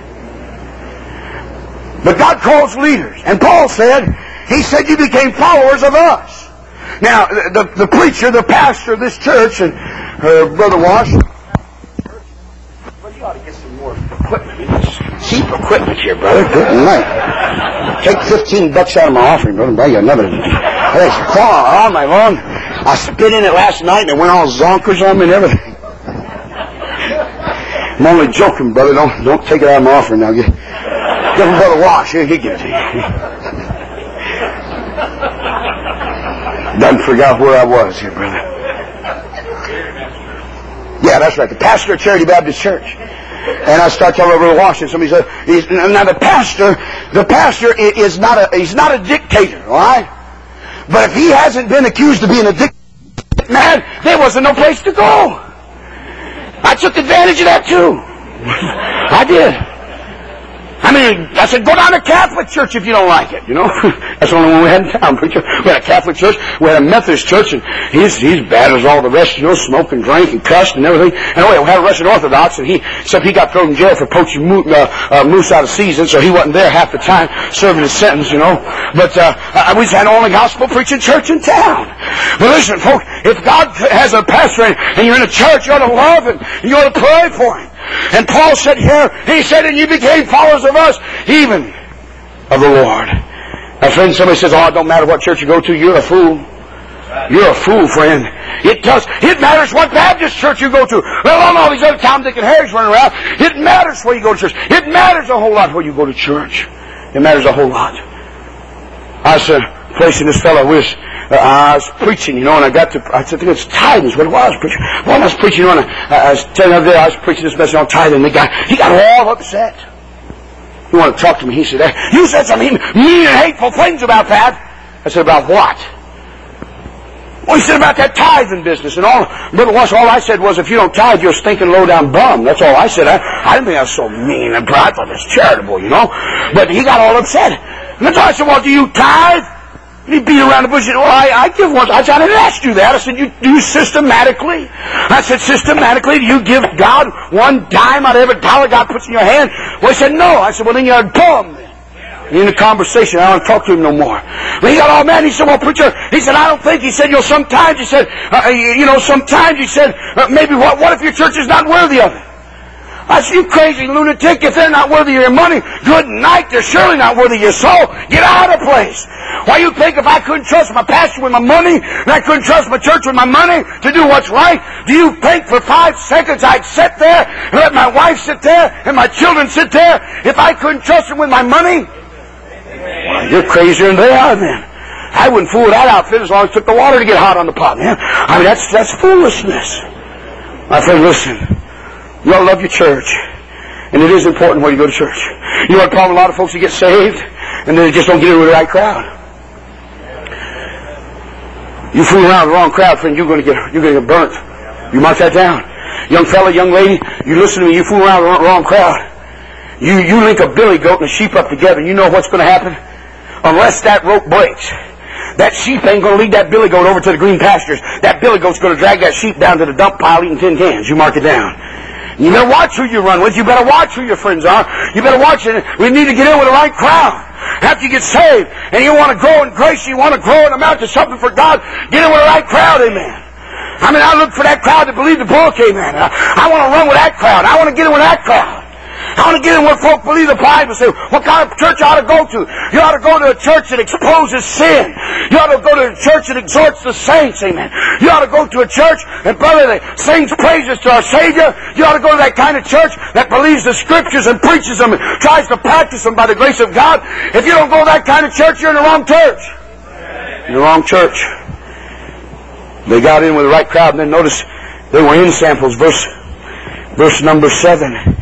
B: But God calls leaders. And Paul said, he said, you became followers of us. Now, the preacher, the pastor of this church, and Brother Wash, well, you ought to get some more equipment. You need cheap equipment here, brother. Good night. Take $15 out of my offering, brother, and buy you another. There's all night long. I spit in it last night, and it went all zonkers on me and everything. I'm only joking, brother. Don't take it out of my offering now. Give him Brother Wash. Here, he gives it to you. Done forgot where I was here, brother. Yeah, that's right. The pastor of Charity Baptist Church. And I start telling Brother Wash, and somebody said, now the pastor is he's not a dictator, all right? But if he hasn't been accused of being a dictator, man, there wasn't no place to go. I took advantage of that too. I did. I said, go down to Catholic church if you don't like it, you know. That's the only one we had in town, preacher. We had a Catholic church, we had a Methodist church, and he's bad as all the rest, you know, smoked and drank and cussed and everything. Anyway, we had a Russian Orthodox, and except he got thrown in jail for poaching moose out of season, so he wasn't there half the time serving his sentence, you know. But we had the only gospel preaching church in town. But listen, folks, if God has a pastor and you're in a church, you ought to love him, and you ought to pray for him. And Paul said here, he said, and you became followers of us, even of the Lord. Now, friend, somebody says, oh, it don't matter what church you go to, you're a fool. You're a fool, friend. It does. It matters what Baptist church you go to. Let alone all these other Tom, Dick, and Harrys running around. It matters where you go to church. It matters a whole lot where you go to church. It matters a whole lot. I was placing this fellow with, I was preaching, you know, and I think it's tithing is what it was, preaching. Well, I was preaching, you know, and I was telling the other day, I was preaching this message on tithing, and he got all upset. He wanted to talk to me. He said, hey, you said some mean and hateful things about that. I said, about what? Well, he said about that tithing business and all. Brother Wash, all I said was, if you don't tithe, you're a stinking low-down bum. That's all I said. I didn't think I was so mean and proud. I thought it was charitable, you know. But he got all upset. And that's why I said, well, do you tithe? And he beat around the bush. He said, well, I give one. I didn't ask you that. I said, you do systematically. I said, systematically, do you give God one dime out of every dollar God puts in your hand? Well, he said, no. I said, well, then you're a bum then. In the conversation, I don't want to talk to him no more. But he got all mad. He said, well, preacher, he said, I don't think. He said, you know, sometimes, he said, sometimes, he said, maybe what if your church is not worthy of it? I said, you crazy lunatic, if they're not worthy of your money, good night, they're surely not worthy of your soul. Get out of the place. Why, you think if I couldn't trust my pastor with my money, and I couldn't trust my church with my money to do what's right, do you think for 5 seconds I'd sit there and let my wife sit there and my children sit there if I couldn't trust them with my money? Well, you're crazier than they are, then. I wouldn't fool that outfit as long as it took the water to get hot on the pot, man. I mean, that's foolishness. My friend, listen. You ought to love your church. And it is important where you go to church. You know what the problem? A lot of folks who get saved, and they just don't get into the right crowd. You fool around with the wrong crowd, friend, you're going to get burnt. You mark that down. Young fella, young lady, you listen to me, you fool around with the wrong crowd. You link a billy goat and a sheep up together, you know what's going to happen? Unless that rope breaks, that sheep ain't going to lead that billy goat over to the green pastures. That billy goat's going to drag that sheep down to the dump pile eating tin cans. You mark it down. You better watch who you run with. You better watch who your friends are. You better watch it. We need to get in with the right crowd. After you get saved and you want to grow in grace, you want to grow and amount to something for God, get in with the right crowd, amen. I mean, I look for that crowd to believe the book, amen. I want to run with that crowd. I want to get in with that crowd. I want to get in where folk believe the Bible. Say, what kind of church I ought to go to? You ought to go to a church that exposes sin. You ought to go to a church that exhorts the saints, amen. You ought to go to a church that, brother, that sings praises to our Savior. You ought to go to that kind of church that believes the Scriptures and preaches them and tries to practice them by the grace of God. If you don't go to that kind of church, you're in the wrong church. In the wrong church. They got in with the right crowd, and then notice they were in samples. Verse number 7.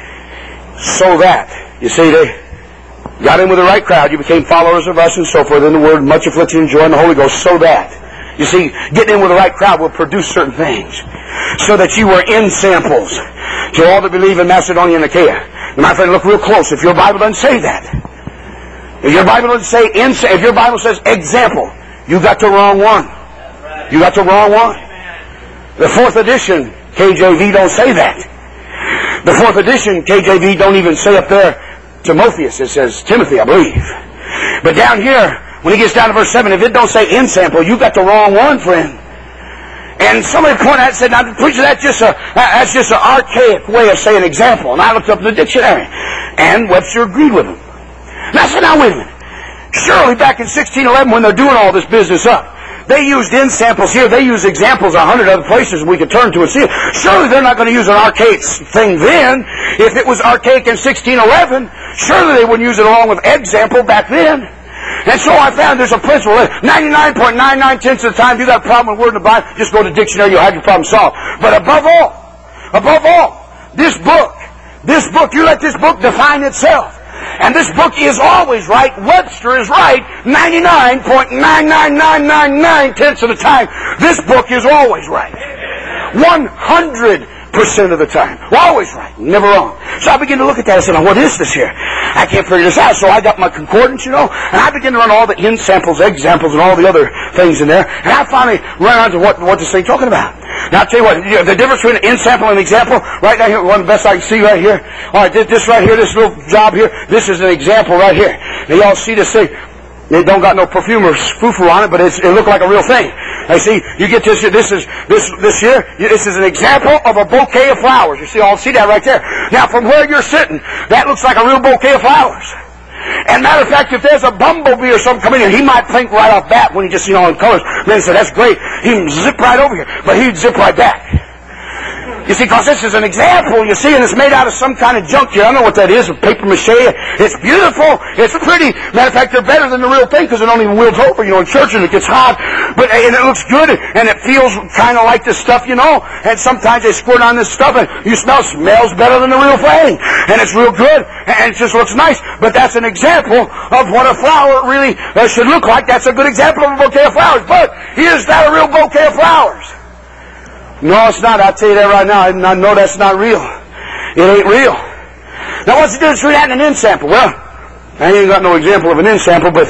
B: So that, you see, they got in with the right crowd, you became followers of us and so forth, in the Word, much affliction and joy in the Holy Ghost, so that, you see, getting in with the right crowd will produce certain things, so that you were in samples to all that believe in Macedonia and Achaia. Now, my friend, look real close. If your Bible doesn't say that, if your Bible doesn't say, if your Bible says example, you got the wrong one. You got the wrong one. The 4th edition KJV don't say that. The 4th edition KJV don't even say up there Timotheus. It says Timothy, I believe. But down here, when he gets down to verse 7, if it don't say in sample, you got the wrong one, friend. And somebody pointed out and said, now, preacher, that's just an archaic way of saying example. And I looked up in the dictionary. And Webster agreed with him. And I said, now, wait a minute. Surely back in 1611, when they're doing all this business up, they used in samples here. They use examples 100 other places we could turn to and see it. Surely they're not going to use an archaic thing then. If it was archaic in 1611, surely they wouldn't use it along with example back then. And so I found there's a principle. 99.99% of the time, you got a problem with a word in the Bible, just go to the dictionary, you'll have your problem solved. But above all, this book, you let this book define itself. And this book is always right. Webster is right 99.99999% of the time. This book is always right. 100% of the time. Always right. Never wrong. So I began to look at that. I said, now, what is this here? I can't figure this out. So I got my concordance, and I began to run all the in samples, examples, and all the other things in there. And I finally ran on to what this thing's talking about. Now, I'll tell you what, the difference between an in sample and an example, right down here, one of the best I can see right here. All right, this right here, this little job here, this is an example right here. Now, y'all see this thing? It don't got no perfume or foo-foo on it, but it looked like a real thing. Now, see, you get this here, this is an example of a bouquet of flowers. You see that right there. Now, from where you're sitting, that looks like a real bouquet of flowers. And matter of fact, if there's a bumblebee or something coming in, he might think right off bat when he just seen all the colors. Then he said, that's great. He can zip right over here. But he'd zip right back. You see, because this is an example, you see, and it's made out of some kind of junk here. I don't know what that is, paper mache. It's beautiful. It's pretty. Matter of fact, they're better than the real thing because it don't even wilt over, in church, and it gets hot. And it looks good, and it feels kind of like this stuff, And sometimes they squirt on this stuff, and you smells better than the real thing. And it's real good, and it just looks nice. But that's an example of what a flower really should look like. That's a good example of a bouquet of flowers. But is that a real bouquet of flowers? No, it's not. I'll tell you that right now. I know that's not real. It ain't real. Now, what's the difference between that and an in sample? Well, I ain't got no example of an in sample, but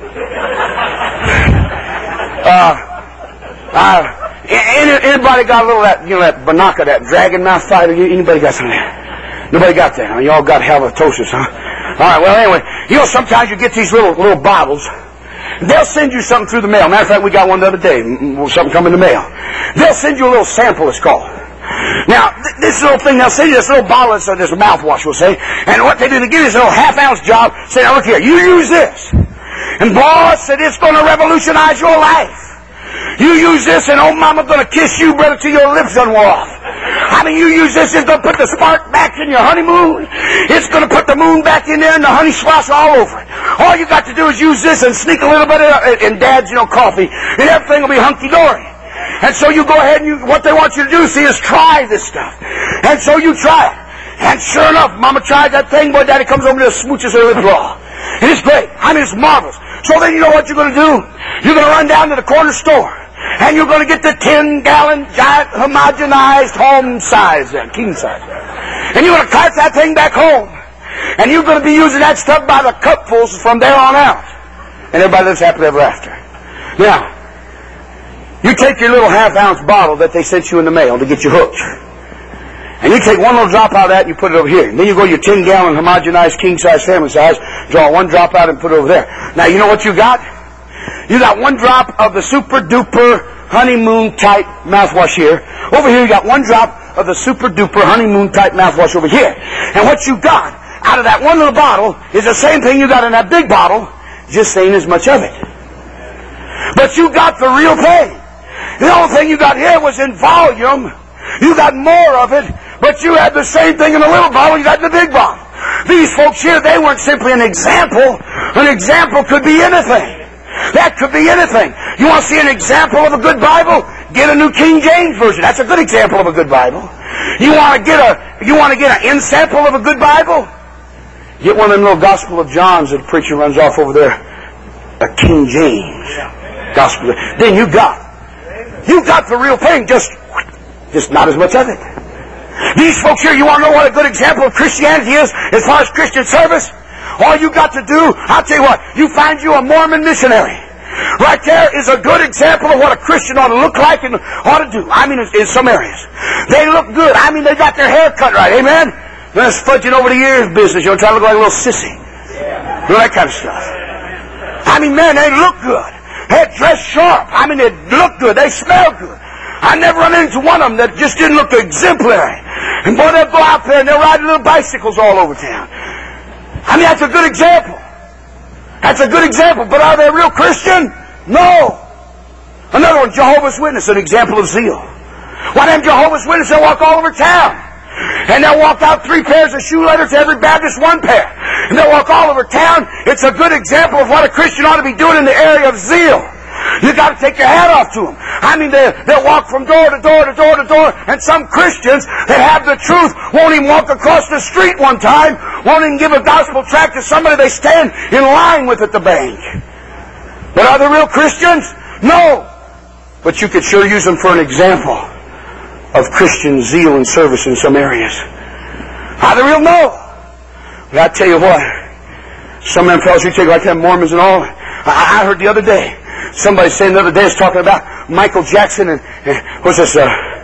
B: anybody got a little of that, that Banaka, that dragon mouth fighter? Anybody got some of that? Nobody got that. Huh? Y'all got halitosis, huh? All right. Well, anyway, sometimes you get these little bottles. They'll send you something through the mail. Matter of fact, we got one the other day. Something come in the mail. They'll send you a little sample, it's called. Now, this little thing, they'll send you this little bottle of this mouthwash, we'll say. And what they do, they give you this little half-ounce job. Say, now look here, you use this. And boss said it's going to revolutionize your life. You use this and old mama going to kiss you, brother, till your lips done wore off. I mean, you use this, it's going to put the spark back in your honeymoon. It's going to put the moon back in there and the honey spots all over it. All you got to do is use this and sneak a little bit in Dad's, coffee, and everything will be hunky-dory. And so you go ahead and what they want you to do, see, is try this stuff. And so you try it. And sure enough, Mama tried that thing, boy, Daddy comes over and just smooches her lips raw. And it's great. I mean, it's marvelous. So then you know what you're going to do? You're going to run down to the corner store. And you're going to get the 10-gallon, giant, homogenized home size then, king size. And you're going to cart that thing back home. And you're going to be using that stuff by the cupfuls from there on out. And everybody lives happily ever after. Now, you take your little half-ounce bottle that they sent you in the mail to get you hooked. And you take one little drop out of that and you put it over here. And then you go your 10-gallon homogenized king-size family size, draw one drop out and put it over there. Now, you know what you got? You got one drop of the super-duper honeymoon-type mouthwash here. Over here, you got one drop of the super-duper honeymoon-type mouthwash over here. And what you got out of that one little bottle is the same thing you got in that big bottle, just ain't as much of it. But you got the real thing. The only thing you got here was in volume. You got more of it, but you had the same thing in the little bottle you got in the big bottle. These folks here, they weren't simply an example. An example could be anything. That could be anything. You want to see an example of a good Bible? Get a New King James Version. That's a good example of a good Bible. You want to get an in sample of a good Bible? Get one of them little Gospel of Johns that the preacher runs off over there. A King James Gospel. Then you got the real thing, just not as much of it. These folks here, you want to know what a good example of Christianity is as far as Christian service? All you got to do, I'll tell you what, you find you a Mormon missionary. Right there is a good example of what a Christian ought to look like and ought to do. I mean, in some areas. They look good. I mean, they got their hair cut right. Amen? That's fudging over the ears business. You know, trying to look like a little sissy. Do that kind of stuff. I mean, man, they look good. They dress sharp. I mean, they look good. They smell good. I never run into one of them that just didn't look exemplary. And boy, they'll go out there and they'll ride little bicycles all over town. I mean, that's a good example. That's a good example. But are they real Christian? No. Another one, Jehovah's Witness, an example of zeal. Why, them Jehovah's Witnesses, they'll walk all over town. And they'll walk out 3 pairs of shoe leather to every Baptist 1 pair. And they'll walk all over town. It's a good example of what a Christian ought to be doing in the area of zeal. You got to take your hat off to them. I mean, they'll walk from door to door to door to door, and some Christians that have the truth won't even walk across the street one time, won't even give a gospel tract to somebody they stand in line with at the bank. But are they real Christians? No. But you could sure use them for an example of Christian zeal and service in some areas. Are they real? No. But I tell you what, some of them fellows you take like them Mormons and all, I heard the other day, somebody saying the other day is talking about Michael Jackson and what's this?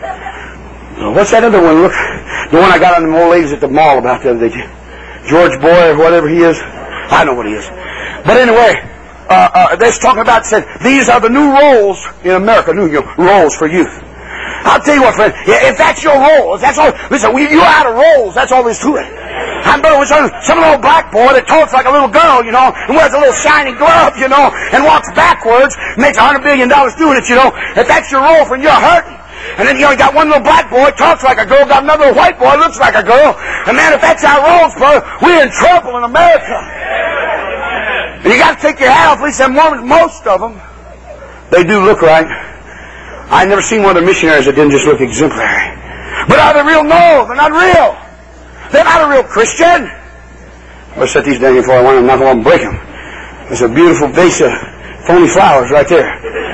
B: What's that other one? Look, the one I got on the old ladies at the mall about the other day. George Boy or whatever he is. I know what he is. But anyway, they're talking about saying these are the new roles in America, new roles for youth. I'll tell you what, friend. If that's your role, if that's all. Listen, you're out of roles. That's all there's to it. I'm better with some little black boy that talks like a little girl, you know, and wears a little shiny glove, you know, and walks backwards, makes $100 billion doing it, you know. If that's your role, friend, you're hurting. And then you only got one little black boy, talks like a girl, got another little white boy, looks like a girl. And man, if that's our roles, brother, we're in trouble in America. And you got to take your hat off. At least them Mormons, most of them, they do look right. I've never seen one of the missionaries that didn't just look exemplary. But are they real? No, they're not real. They're not a real Christian. I'll set these down here before I want to break them. There's a beautiful vase of phony flowers right there.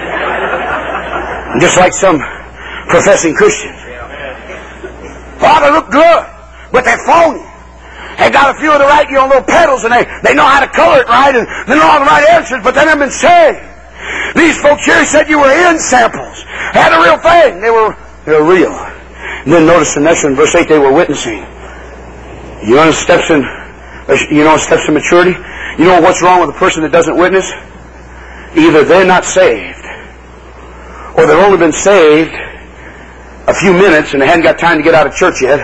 B: Just like some professing Christians. Oh, they look good, but they're phony. They got a few of the right, little petals, and they know how to color it right, and they know all the right answers, but they never been saved. These folks here said you were in samples. They had a real thing. They were real. And then notice the next one, verse 8, they were witnessing. You know steps in maturity? You know what's wrong with a person that doesn't witness? Either they're not saved, or they've only been saved a few minutes and they hadn't got time to get out of church yet,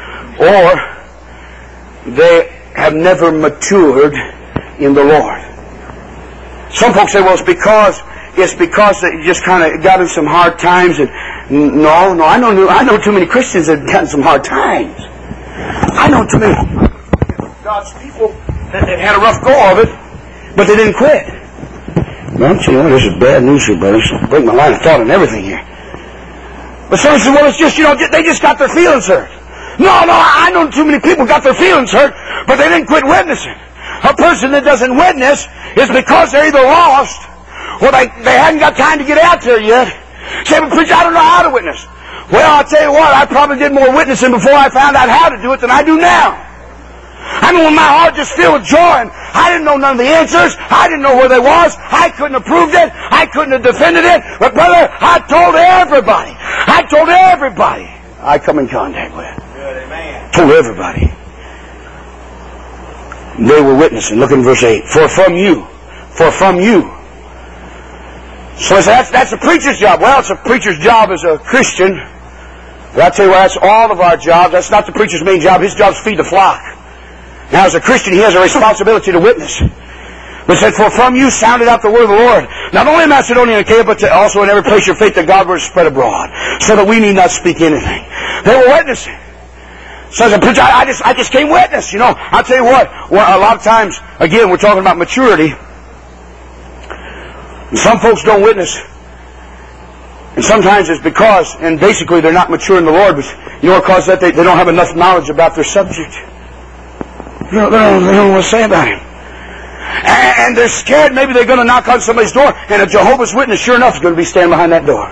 B: or they have never matured in the Lord. Some folks say, well, it's because they just kind of got in some hard times. And no, I know too many Christians that have gotten some hard times. I know too many God's people that had a rough go of it, but they didn't quit. Well, this is bad news here, brother. Break my line of thought and everything here. But some say, well, it's just, they just got their feelings hurt. No, I know too many people got their feelings hurt, but they didn't quit witnessing. A person that doesn't witness is because they're either lost or they hadn't got time to get out there yet, Say, but preacher, I don't know how to witness. Well, I'll tell you what, I probably did more witnessing before I found out how to do it than I do now. I mean, when my heart just filled with joy, and I didn't know none of the answers. I didn't know where they was. I couldn't have proved it. I couldn't have defended it. But brother, I told everybody. I told everybody I come in contact with.
C: Good, amen.
B: Told everybody. They were witnessing. Look in verse 8. For from you. So that's a preacher's job. Well, it's a preacher's job as a Christian. But I'll tell you what, that's all of our jobs. That's not the preacher's main job. His job is to feed the flock. Now, as a Christian, he has a responsibility to witness. But it said, for from you sounded out the word of the Lord, not only in Macedonia and Achaia, but also in every place your faith that God was spread abroad, so that we need not speak anything. They were witnessing. So as a preacher, I just came witness. You know, I'll tell you what, a lot of times, again, we're talking about maturity. And some folks don't witness. And sometimes it's because, and basically they're not mature in the Lord, but you know what causes that? They don't have enough knowledge about their subject. They don't know what to say about Him. And they're scared maybe they're going to knock on somebody's door, and a Jehovah's Witness, sure enough, is going to be standing behind that door.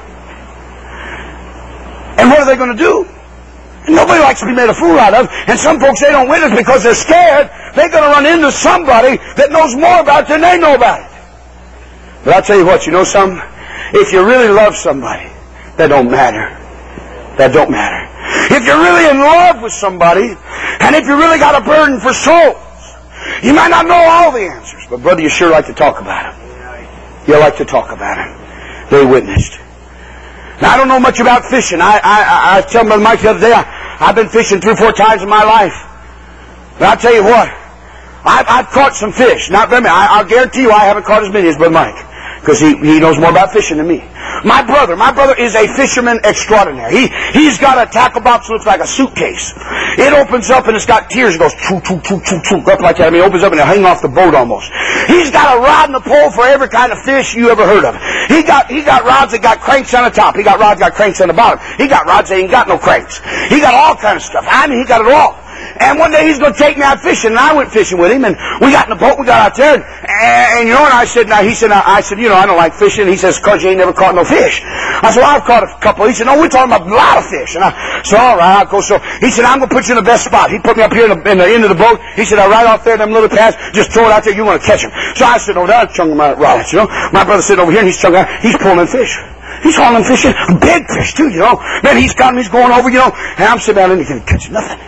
B: And what are they going to do? Nobody likes to be made a fool out of. And some folks, they don't witness because they're scared. They're going to run into somebody that knows more about it than they know about it. But I'll tell you what, you know something? If you really love somebody, that don't matter. That don't matter. If you're really in love with somebody, and if you really got a burden for souls, you might not know all the answers, but brother, you sure like to talk about them. You like to talk about them. They witnessed. Now, I don't know much about fishing. I was telling Brother Mike the other day, I've been fishing 3 or 4 times in my life. But I'll tell you what, I've caught some fish. Not very many. I'll guarantee you I haven't caught as many as Brother Mike, because he knows more about fishing than me. My brother is a fisherman extraordinaire. He's got a tackle box that looks like a suitcase. It opens up and it's got tears. It goes choo, choo, choo, choo, choo, up like that. I mean, it opens up and it'll hang off the boat almost. He's got a rod and a pole for every kind of fish you ever heard of. He got rods that got cranks on the top. He got rods that got cranks on the bottom. He got rods that ain't got no cranks. He got all kind of stuff. I mean, he got it all. And one day he's going to take me out fishing, and I went fishing with him, and we got in the boat, we got out there, and you know, and I said, you know, I don't like fishing. He says, because you ain't never caught no fish. I said, well, I've caught a couple. He said, no, we're talking about a lot of fish. And I said, all right, I'll go. So he said, I'm going to put you in the best spot. He put me up here in the end of the boat. He said, right off there, them little pads, just throw it out there, you want to catch them. So I said, no, that's chunking my rods, you know. My brother sitting over here, and he's chunking out, he's pulling in fish. He's hauling fish in, big fish too, you know. Man, he's got him, he's going over, you know, and I'm sitting down and he can't catch nothing.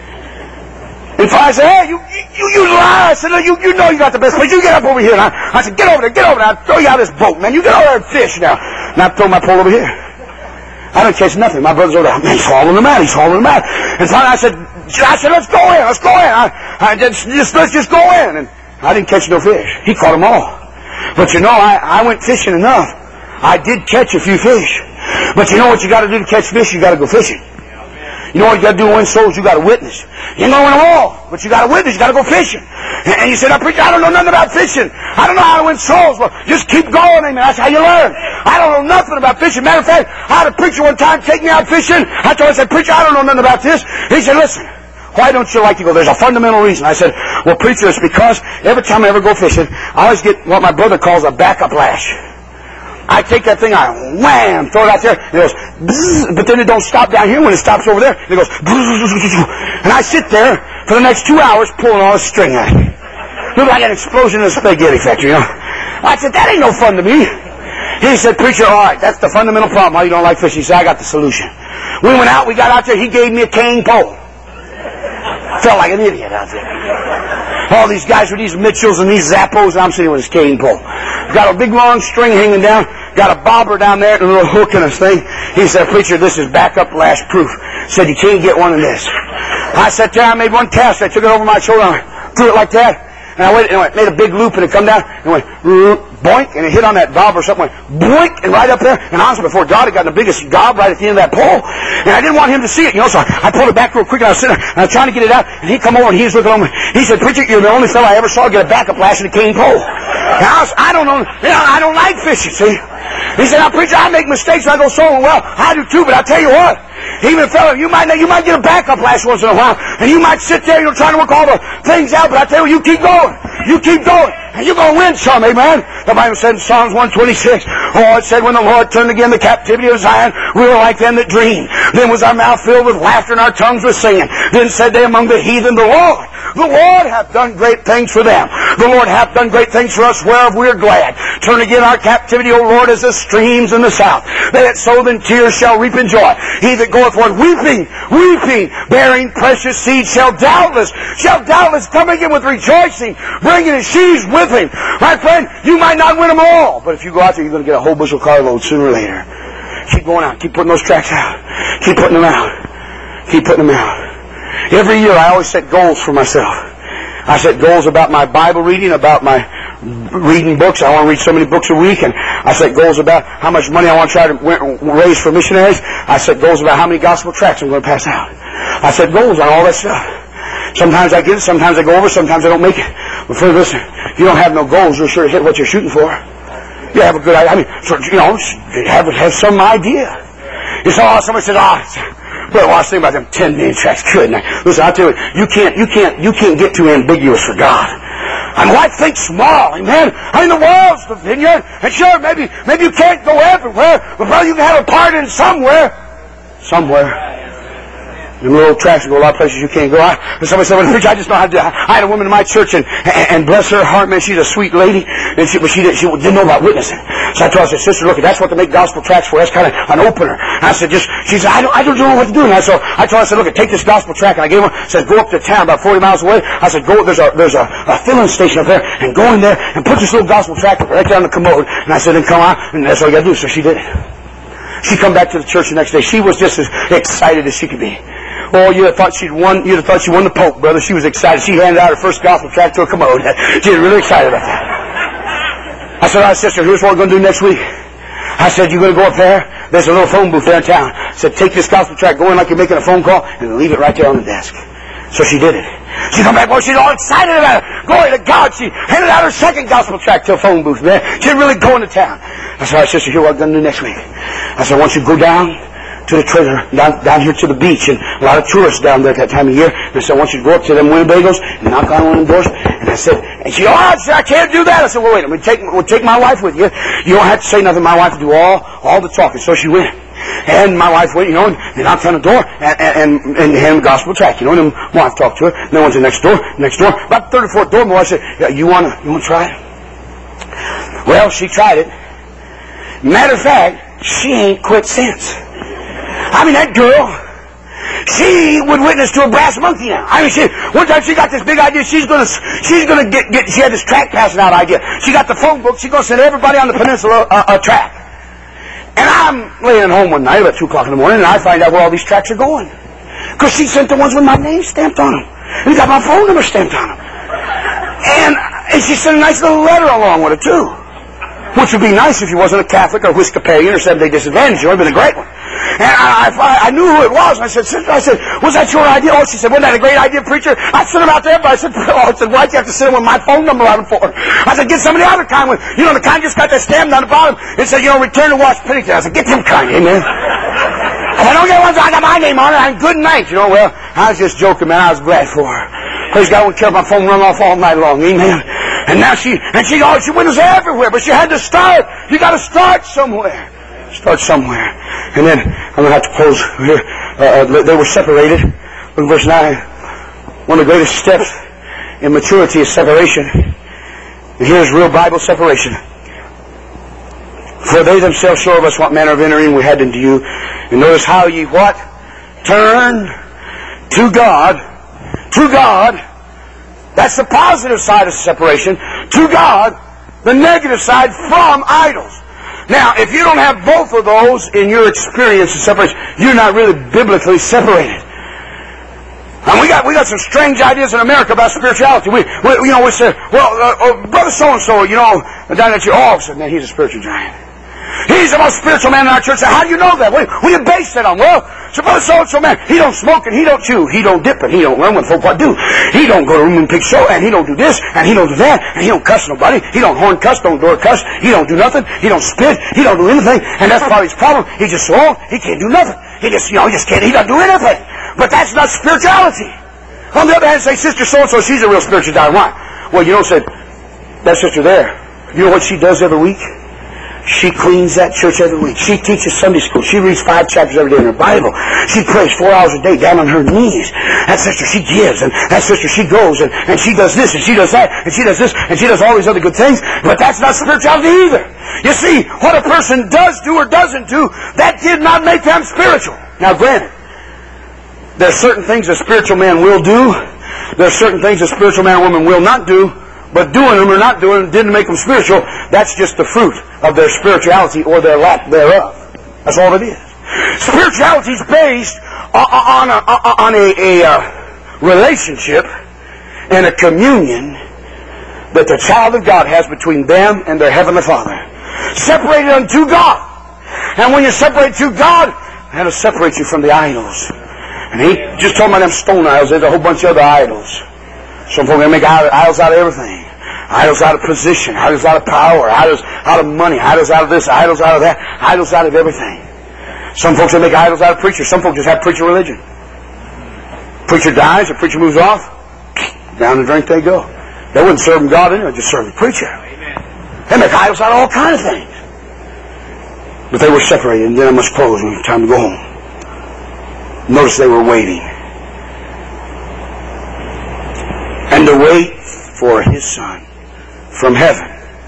B: And so I said, hey, you lie. I said, no, you know you got the best place. You get up over here. And I said, get over there. I'll throw you out of this boat, man. You get over there and fish now. And I throw my pole over here. I don't catch nothing. My brother's over there. Man, he's hauling them out. And finally I said, let's go in. Let's just go in. And I didn't catch no fish. He caught them all. But you know, I went fishing enough. I did catch a few fish. But you know what you got to do to catch fish? You got to go fishing. You know what you got to do to win souls? You got to witness. You ain't going to win them all, but you got to witness. You got to go fishing. And you said, preacher, I don't know nothing about fishing. I don't know how to win souls. Well, just keep going, amen. That's how you learn. I don't know nothing about fishing. Matter of fact, I had a preacher one time take me out fishing. I told him, I said, preacher, I don't know nothing about this. He said, listen, why don't you like to go? There's a fundamental reason. I said, well, preacher, it's because every time I ever go fishing, I always get what my brother calls a backup lash. I take that thing, I wham, throw it out there, and it goes, bzz, but then it don't stop down here when it stops over there. And it goes, bzz, and I sit there for the next 2 hours pulling all this string out. Look like an explosion in a spaghetti factory, you know. I said, that ain't no fun to me. He said, preacher, all right, that's the fundamental problem, how you don't like fishing. He said, I got the solution. We went out, we got out there, he gave me a cane pole. Felt like an idiot out there. All these guys with these Mitchells and these Zappos, and I'm sitting with his cane pole. Got a big long string hanging down, got a bobber down there and a little hook in his thing. He said, preacher, this is backup lash proof. Said, you can't get one of this. I sat there, I made one cast, I took it over my shoulder, I threw it like that, and I went, and it made a big loop, and it come down, and went, boink, and it hit on that bob or something, went, boink, and right up there, and honestly, before God had gotten the biggest gob right at the end of that pole, and I didn't want him to see it, you know, so I pulled it back real quick, and I was sitting there, and I was trying to get it out, and he come over, and he was looking over me. He said, preacher, you're the only fellow I ever saw get a backup lash in a cane pole. And I don't know, you know, I don't like fishing, see? He said, now, preacher, I make mistakes, I go solo. Well, I do too, but I'll tell you what, even fella, you might get a backup lash once in a while, and you might sit there, trying to work all the things out, but I tell you, you keep going. You keep going, and you're going to win some, amen? The Bible said in Psalms 126, oh, it said, when the Lord turned again the captivity of Zion, we were like them that dream. Then was our mouth filled with laughter and our tongues with singing. Then said they among the heathen, the Lord hath done great things for them. The Lord hath done great things for us, whereof we are glad. Turn again our captivity, O Lord, as the streams in the south. They that sow in tears shall reap in joy. He that goeth forth weeping, bearing precious seed shall doubtless come again with rejoicing, bringing his sheaves with him. My friend, you might not win them all, but if you go out there, you're going to get a whole bushel carload sooner or later. Keep going out. Keep putting those tracts out. Keep putting them out. Keep putting them out. Every year I always set goals for myself. I set goals about my Bible reading, about my reading books. I want to read so many books a week, and I set goals about how much money I want to try to raise for missionaries. I set goals about how many gospel tracts I'm going to pass out. I set goals on all that stuff. Sometimes I get it, sometimes I go over, sometimes I don't make it. But friend, listen, if you don't have no goals, you're sure to hit what you're shooting for. You have a good idea. I mean, have some idea. You saw somebody says, well, I was thinking about them 10 million tracts, couldn't I? Listen, I'll tell you, you can't get too ambiguous for God. And why think small, amen? I mean, the world's the vineyard, and sure, maybe you can't go everywhere, but brother, you can have a part in somewhere. Them little tracts go a lot of places you can't go. Somebody said, well, preacher, I just know how to do it. I had a woman in my church, and bless her heart, man, she's a sweet lady, and she didn't know about witnessing. So I told her, I said, sister, look, that's what they make gospel tracts for. That's kind of an opener. And I said, she said, I don't know what to do. And so I told her, I said, look, take this gospel tract, and I gave her, said, go up to town about 40 miles away. I said, there's a filling station up there, and go in there and put this little gospel tract right there on the commode. And I said, then come out, and that's all you got to do. So she did it. She come back to the church the next day. She was just as excited as she could be. Oh, you'd have thought she won the Pope, brother. She was excited. She handed out her first gospel tract to a commode. She was really excited about that. I said, all right, sister, here's what we're going to do next week. I said, you're going to go up there. There's a little phone booth there in town. I said, take this gospel tract, go in like you're making a phone call, and leave it right there on the desk. So she did it. She come back, boy, she's all excited about it. Glory to God. She handed out her second gospel tract to a phone booth, man. She's really going to town. I said, all right, sister, here's what I'm going to do next week. I said, I want you to go down to the trailer, down here to the beach, and a lot of tourists down there at that time of year. And I said, I want you to go up to them Winnebagos and knock on one of them doors. And I said, I can't do that. I said, well, wait, we'll take my wife with you. You don't have to say nothing. My wife will do all the talking. So she went. And my wife went, and they knocked on the door and handed the gospel tract, and then my wife talked to her, and then went to the next door. About the third or fourth door, my wife said, yeah, you want to try it? Well, she tried it. Matter of fact, she ain't quit since. I mean, that girl, she would witness to a brass monkey now. I mean, one time she got this big idea. She's gonna get. She had this tract passing out idea. She got the phone book. She's gonna send everybody on the peninsula a tract. And I'm laying at home one night about 2 o'clock in the morning, and I find out where all these tracts are going. Because she sent the ones with my name stamped on them. And got my phone number stamped on them. And she sent a nice little letter along with it, too. Which would be nice if you wasn't a Catholic or Episcopalian or Seventh-day Disadvantaged. It would have been a great one. And I knew who it was. And I said, sister, was that your idea? Oh, she said, wasn't that a great idea, preacher? I sent them out there, but I said, why'd you have to send them with my phone number on them for? I said, get some of the other kind with, the kind just got that stamp down the bottom. It said, return to Watch Pennington. I said, get them kind, amen. If I don't get ones I got my name on it, I'm good night. Well, I was just joking, man. I was glad for her. Praise God, I wouldn't care if my phone rung off all night long, amen. And now she witnessed everywhere, but she had to start. You got to start somewhere. Start somewhere. And then I'm going to have to close here. They were separated. Look at verse 9. One of the greatest steps in maturity is separation. And here's real Bible separation. For they themselves show of us what manner of entering we had into you. And notice how ye what? Turn to God. To God. That's the positive side of separation. To God. The negative side, from idols. Now, if you don't have both of those in your experience of separation, you're not really biblically separated. And we got some strange ideas in America about spirituality. We say, well, brother so-and-so, down at your office, man, he's a spiritual giant. He's the most spiritual man in our church. How do you know that? What do you base that on? Well, so brother so-and-so, man, he don't smoke and he don't chew. He don't dip and he don't learn what folk what do. He don't go to room and pig show and he don't do this and he don't do that and he don't cuss nobody. He don't horn cuss, don't door cuss. He don't do nothing. He don't spit. He don't do anything. And that's probably his problem. He's just so old, he can't do nothing. He just can't, he doesn't do anything. But that's not spirituality. On the other hand, say, sister so-and-so, she's a real spiritual giant. Why? Well, you know, said, that sister there, you know what she does every week? She cleans that church every week. She teaches Sunday school. She reads 5 chapters every day in her Bible. She prays 4 hours a day down on her knees. That sister, she gives. And that sister, she goes. And she does this and she does that. And she does this and she does all these other good things. But that's not spirituality either. You see, what a person does do or doesn't do, that did not make them spiritual. Now granted, there are certain things a spiritual man will do. There are certain things a spiritual man or woman will not do. But doing them or not doing them didn't make them spiritual. That's just the fruit of their spirituality or their lack thereof. That's all it is. Spirituality is based on a relationship and a communion that the child of God has between them and their Heavenly Father. Separated unto God. And when you separate to God, that'll separate you from the idols. And he just told me them stone idols. There's a whole bunch of other idols. Some folk make idols out of everything. Idols out of position, idols out of power, idols out of money, idols out of this, idols out of that, idols out of everything. Some folks make idols out of preachers. Some folks just have preacher religion. Preacher dies, the preacher moves off, down the drink they go. They wouldn't serve God anyway, just serve the preacher. They make idols out of all kinds of things. But they were separated, and then I must close when it was time to go home. Notice they were waiting. And to wait for His Son from heaven,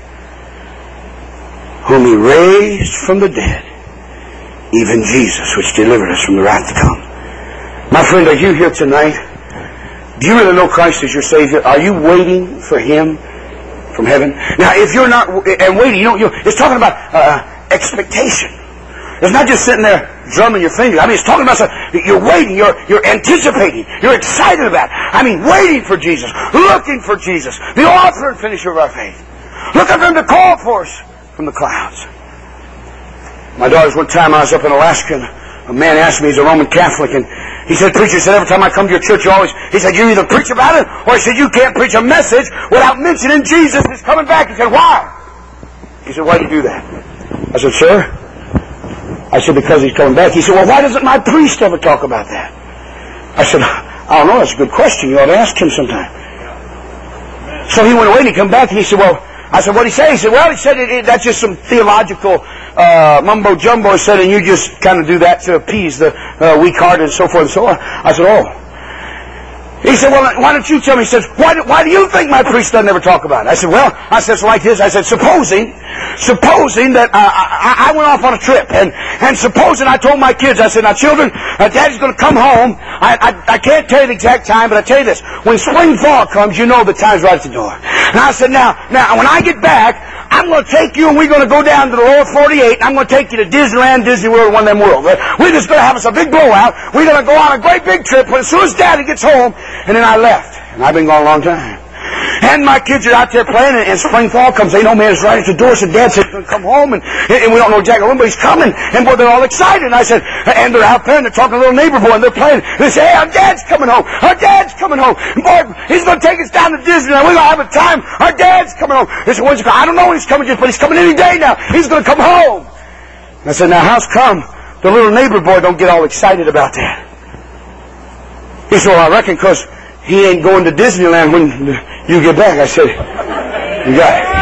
B: whom He raised from the dead, even Jesus, which delivered us from the wrath to come. My friend, are you here tonight? Do you really know Christ as your Savior? Are you waiting for Him from heaven? Now, if you're not, and waiting, it's talking about expectation. It's not just sitting there drumming your fingers. I mean, it's talking about something. You're waiting. You're anticipating. You're excited about. I mean, waiting for Jesus. Looking for Jesus. The author and finisher of our faith. Looking for Him to call for us from the clouds. My daughters, one time I was up in Alaska, and a man asked me, he's a Roman Catholic, and he said, preacher, every time I come to your church, he said, you either preach about it, or he said, you can't preach a message without mentioning Jesus is coming back. He said, why? He said, why do you do that? I said, sir, I said, because He's coming back. He said, well, why doesn't my priest ever talk about that? I said, I don't know, that's a good question. You ought to ask him sometime. So he went away and he came back and he said, well, I said, what'd he say? He said, well, that's just some theological mumbo-jumbo. He said, and you just kind of do that to appease the weak-hearted and so forth and so on. I said, oh. He said, well, why don't you tell me? He says, why do you think my priest doesn't ever talk about it? I said, well, it's like this. I said, supposing that I went off on a trip, and supposing I told my kids, I said, now children, Daddy's going to come home. I can't tell you the exact time, but I tell you this. When spring fall comes, you know the time's right at the door. And I said, now when I get back, I'm going to take you and we're going to go down to the lower 48 and I'm going to take you to Disneyland, Disney World, one of them worlds. We're just going to have us a big blowout. We're going to go on a great big trip as soon as Daddy gets home. And then I left. And I've been gone a long time. And my kids are out there playing, and spring fall comes. They know, man, it's right at the door. So Dad said, come home, and we don't know exactly when, but he's coming. And boy, they're all excited. And I said, and they're out there, and they're talking to a little neighbor boy, and they're playing. And they say, hey, our Dad's coming home. Our Dad's coming home. And boy, he's going to take us down to Disneyland. We're going to have a time. Our Dad's coming home. They said, when's he coming? I don't know when he's coming, but he's coming any day now. He's going to come home. And I said, now how's come the little neighbor boy don't get all excited about that? He said, well, I reckon because he ain't going to Disneyland when you get back. I said, you got it.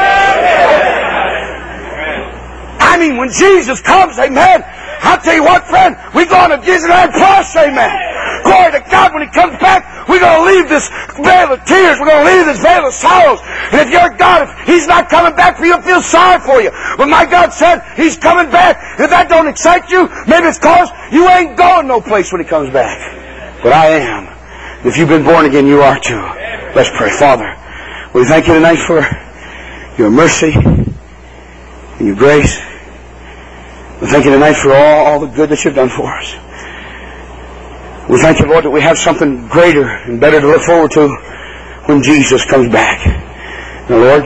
B: I mean, when Jesus comes, amen, I'll tell you what, friend, we're going to Disneyland Plus, amen. Glory to God, when He comes back, we're going to leave this veil of tears. We're going to leave this veil of sorrows. And if you're God, if He's not coming back for you, I feel sorry for you. But my God said He's coming back. If that don't excite you, maybe it's because you ain't going no place when He comes back. But I am. If you've been born again, you are too. Let's pray. Father, we thank You tonight for Your mercy and Your grace. We thank You tonight for all the good that You've done for us. We thank You, Lord, that we have something greater and better to look forward to when Jesus comes back. Now, Lord,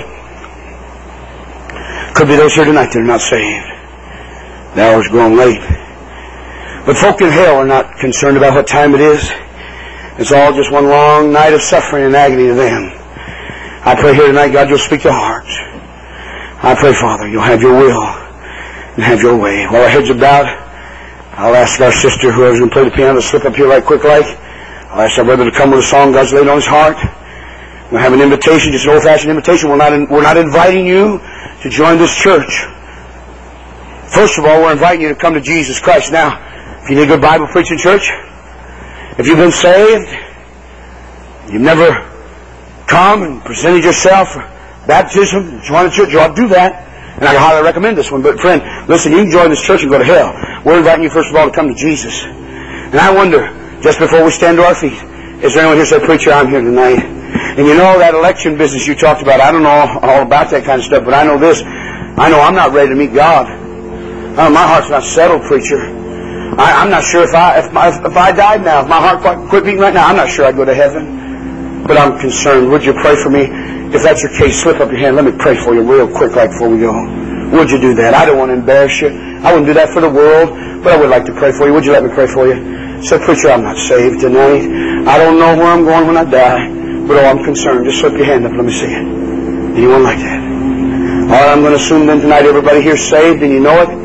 B: could be those here tonight that are not saved. The hour's grown late. But folk in hell are not concerned about what time it is. It's all just one long night of suffering and agony to them. I pray here tonight, God, You'll speak to hearts. I pray, Father, You'll have Your will and have Your way. While our heads are bowed, I'll ask our sister, whoever's going to play the piano, to slip up here right quick like. I'll ask our brother to come with a song God's laid on his heart. We'll have an invitation, just an old-fashioned invitation. We're not inviting you to join this church. First of all, we're inviting you to come to Jesus Christ. Now, if you need a good Bible preaching church, if you've been saved, you've never come and presented yourself for baptism, join the church, you ought to do that. And I highly recommend this one. But friend, listen, you can join this church and go to hell. We're inviting you, first of all, to come to Jesus. And I wonder, just before we stand to our feet, is there anyone here who said, preacher, I'm here tonight? And you know that election business you talked about, I don't know all about that kind of stuff, but I know this. I know I'm not ready to meet God. My heart's not settled, preacher. I'm not sure if I died now, if my heart quit beating right now, I'm not sure I'd go to heaven. But I'm concerned. Would you pray for me? If that's your case, slip up your hand. Let me pray for you real quick like before we go. Would you do that? I don't want to embarrass you. I wouldn't do that for the world, but I would like to pray for you. Would you let me pray for you? Say, preacher, I'm not saved tonight. I don't know where I'm going when I die, but I'm concerned. Just slip your hand up. Let me see it. Anyone like that? All right, I'm going to assume then tonight everybody here's saved and you know it,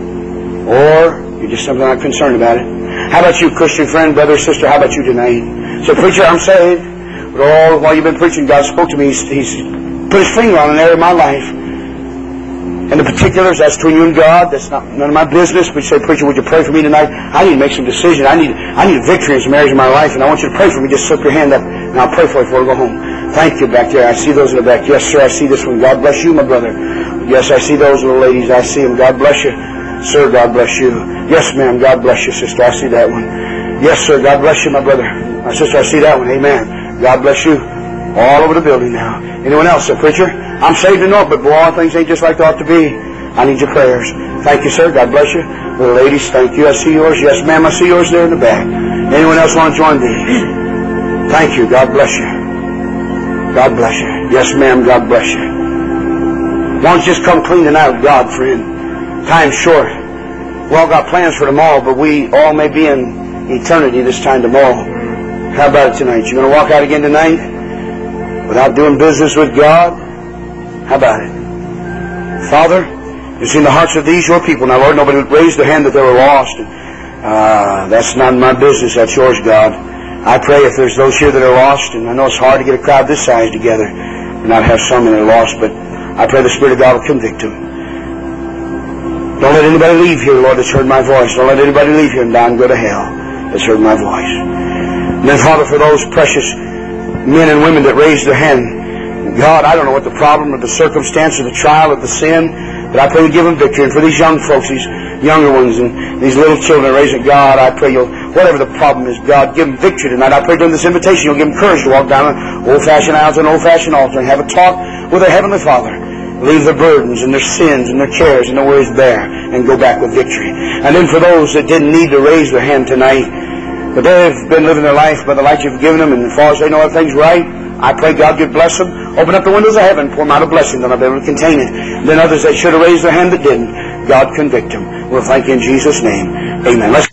B: or you're just simply not concerned about it. How about you, Christian friend, brother, sister? How about you tonight? Say, preacher, I'm saved. But all while you've been preaching, God spoke to me. He's put His finger on an area of my life. And the particulars, that's between you and God. That's none of my business. But you say, preacher, would you pray for me tonight? I need to make some decisions. I need victory in some areas of my life, and I want you to pray for me. Just slip your hand up, and I'll pray for you before we go home. Thank you back there. I see those in the back. Yes, sir, I see this one. God bless you, my brother. Yes, I see those little ladies. I see them. God bless you. Sir, God bless you. Yes, ma'am. God bless you, sister. I see that one. Yes, sir. God bless you, my brother. My sister, I see that one. Amen. God bless you. All over the building now. Anyone else? So, preacher, I'm saved and all, but boy, all things ain't just like they ought to be. I need your prayers. Thank you, sir. God bless you. Little ladies, thank you. I see yours. Yes, ma'am, I see yours there in the back. Anyone else want to join these? Thank you. God bless you. God bless you. Yes, ma'am. God bless you. Why don't you just come clean tonight with God, friend? Time's short. We all got plans for tomorrow, but we all may be in eternity this time tomorrow. How about it tonight? You're going to walk out again tonight without doing business with God? How about it? Father, you've seen the hearts of these, your people. Now, Lord, nobody raised their hand that they were lost. That's not my business. That's yours, God. I pray if there's those here that are lost, and I know it's hard to get a crowd this size together and not have some that are lost, but I pray the Spirit of God will convict them. Don't let anybody leave here, Lord, that's heard my voice. Don't let anybody leave here and die and go to hell that's heard my voice. And then, Father, for those precious men and women that raised their hand, God, I don't know what the problem or the circumstance or the trial or the sin, but I pray you give them victory. And for these young folks, these younger ones and these little children raising, God, I pray you'll, whatever the problem is, God, give them victory tonight. I pray during this invitation you'll give them courage to walk down an old-fashioned aisle to an old-fashioned altar and have a talk with their Heavenly Father. Leave their burdens and their sins and their cares and their worries there and go back with victory. And then for those that didn't need to raise their hand tonight, but they've been living their life by the light you've given them, and as far as they know everything's right, I pray God you'd bless them. Open up the windows of heaven, pour them out a blessing that I'll be able to contain it. And then others that should have raised their hand that didn't, God convict them. We'll thank you in Jesus' name. Amen.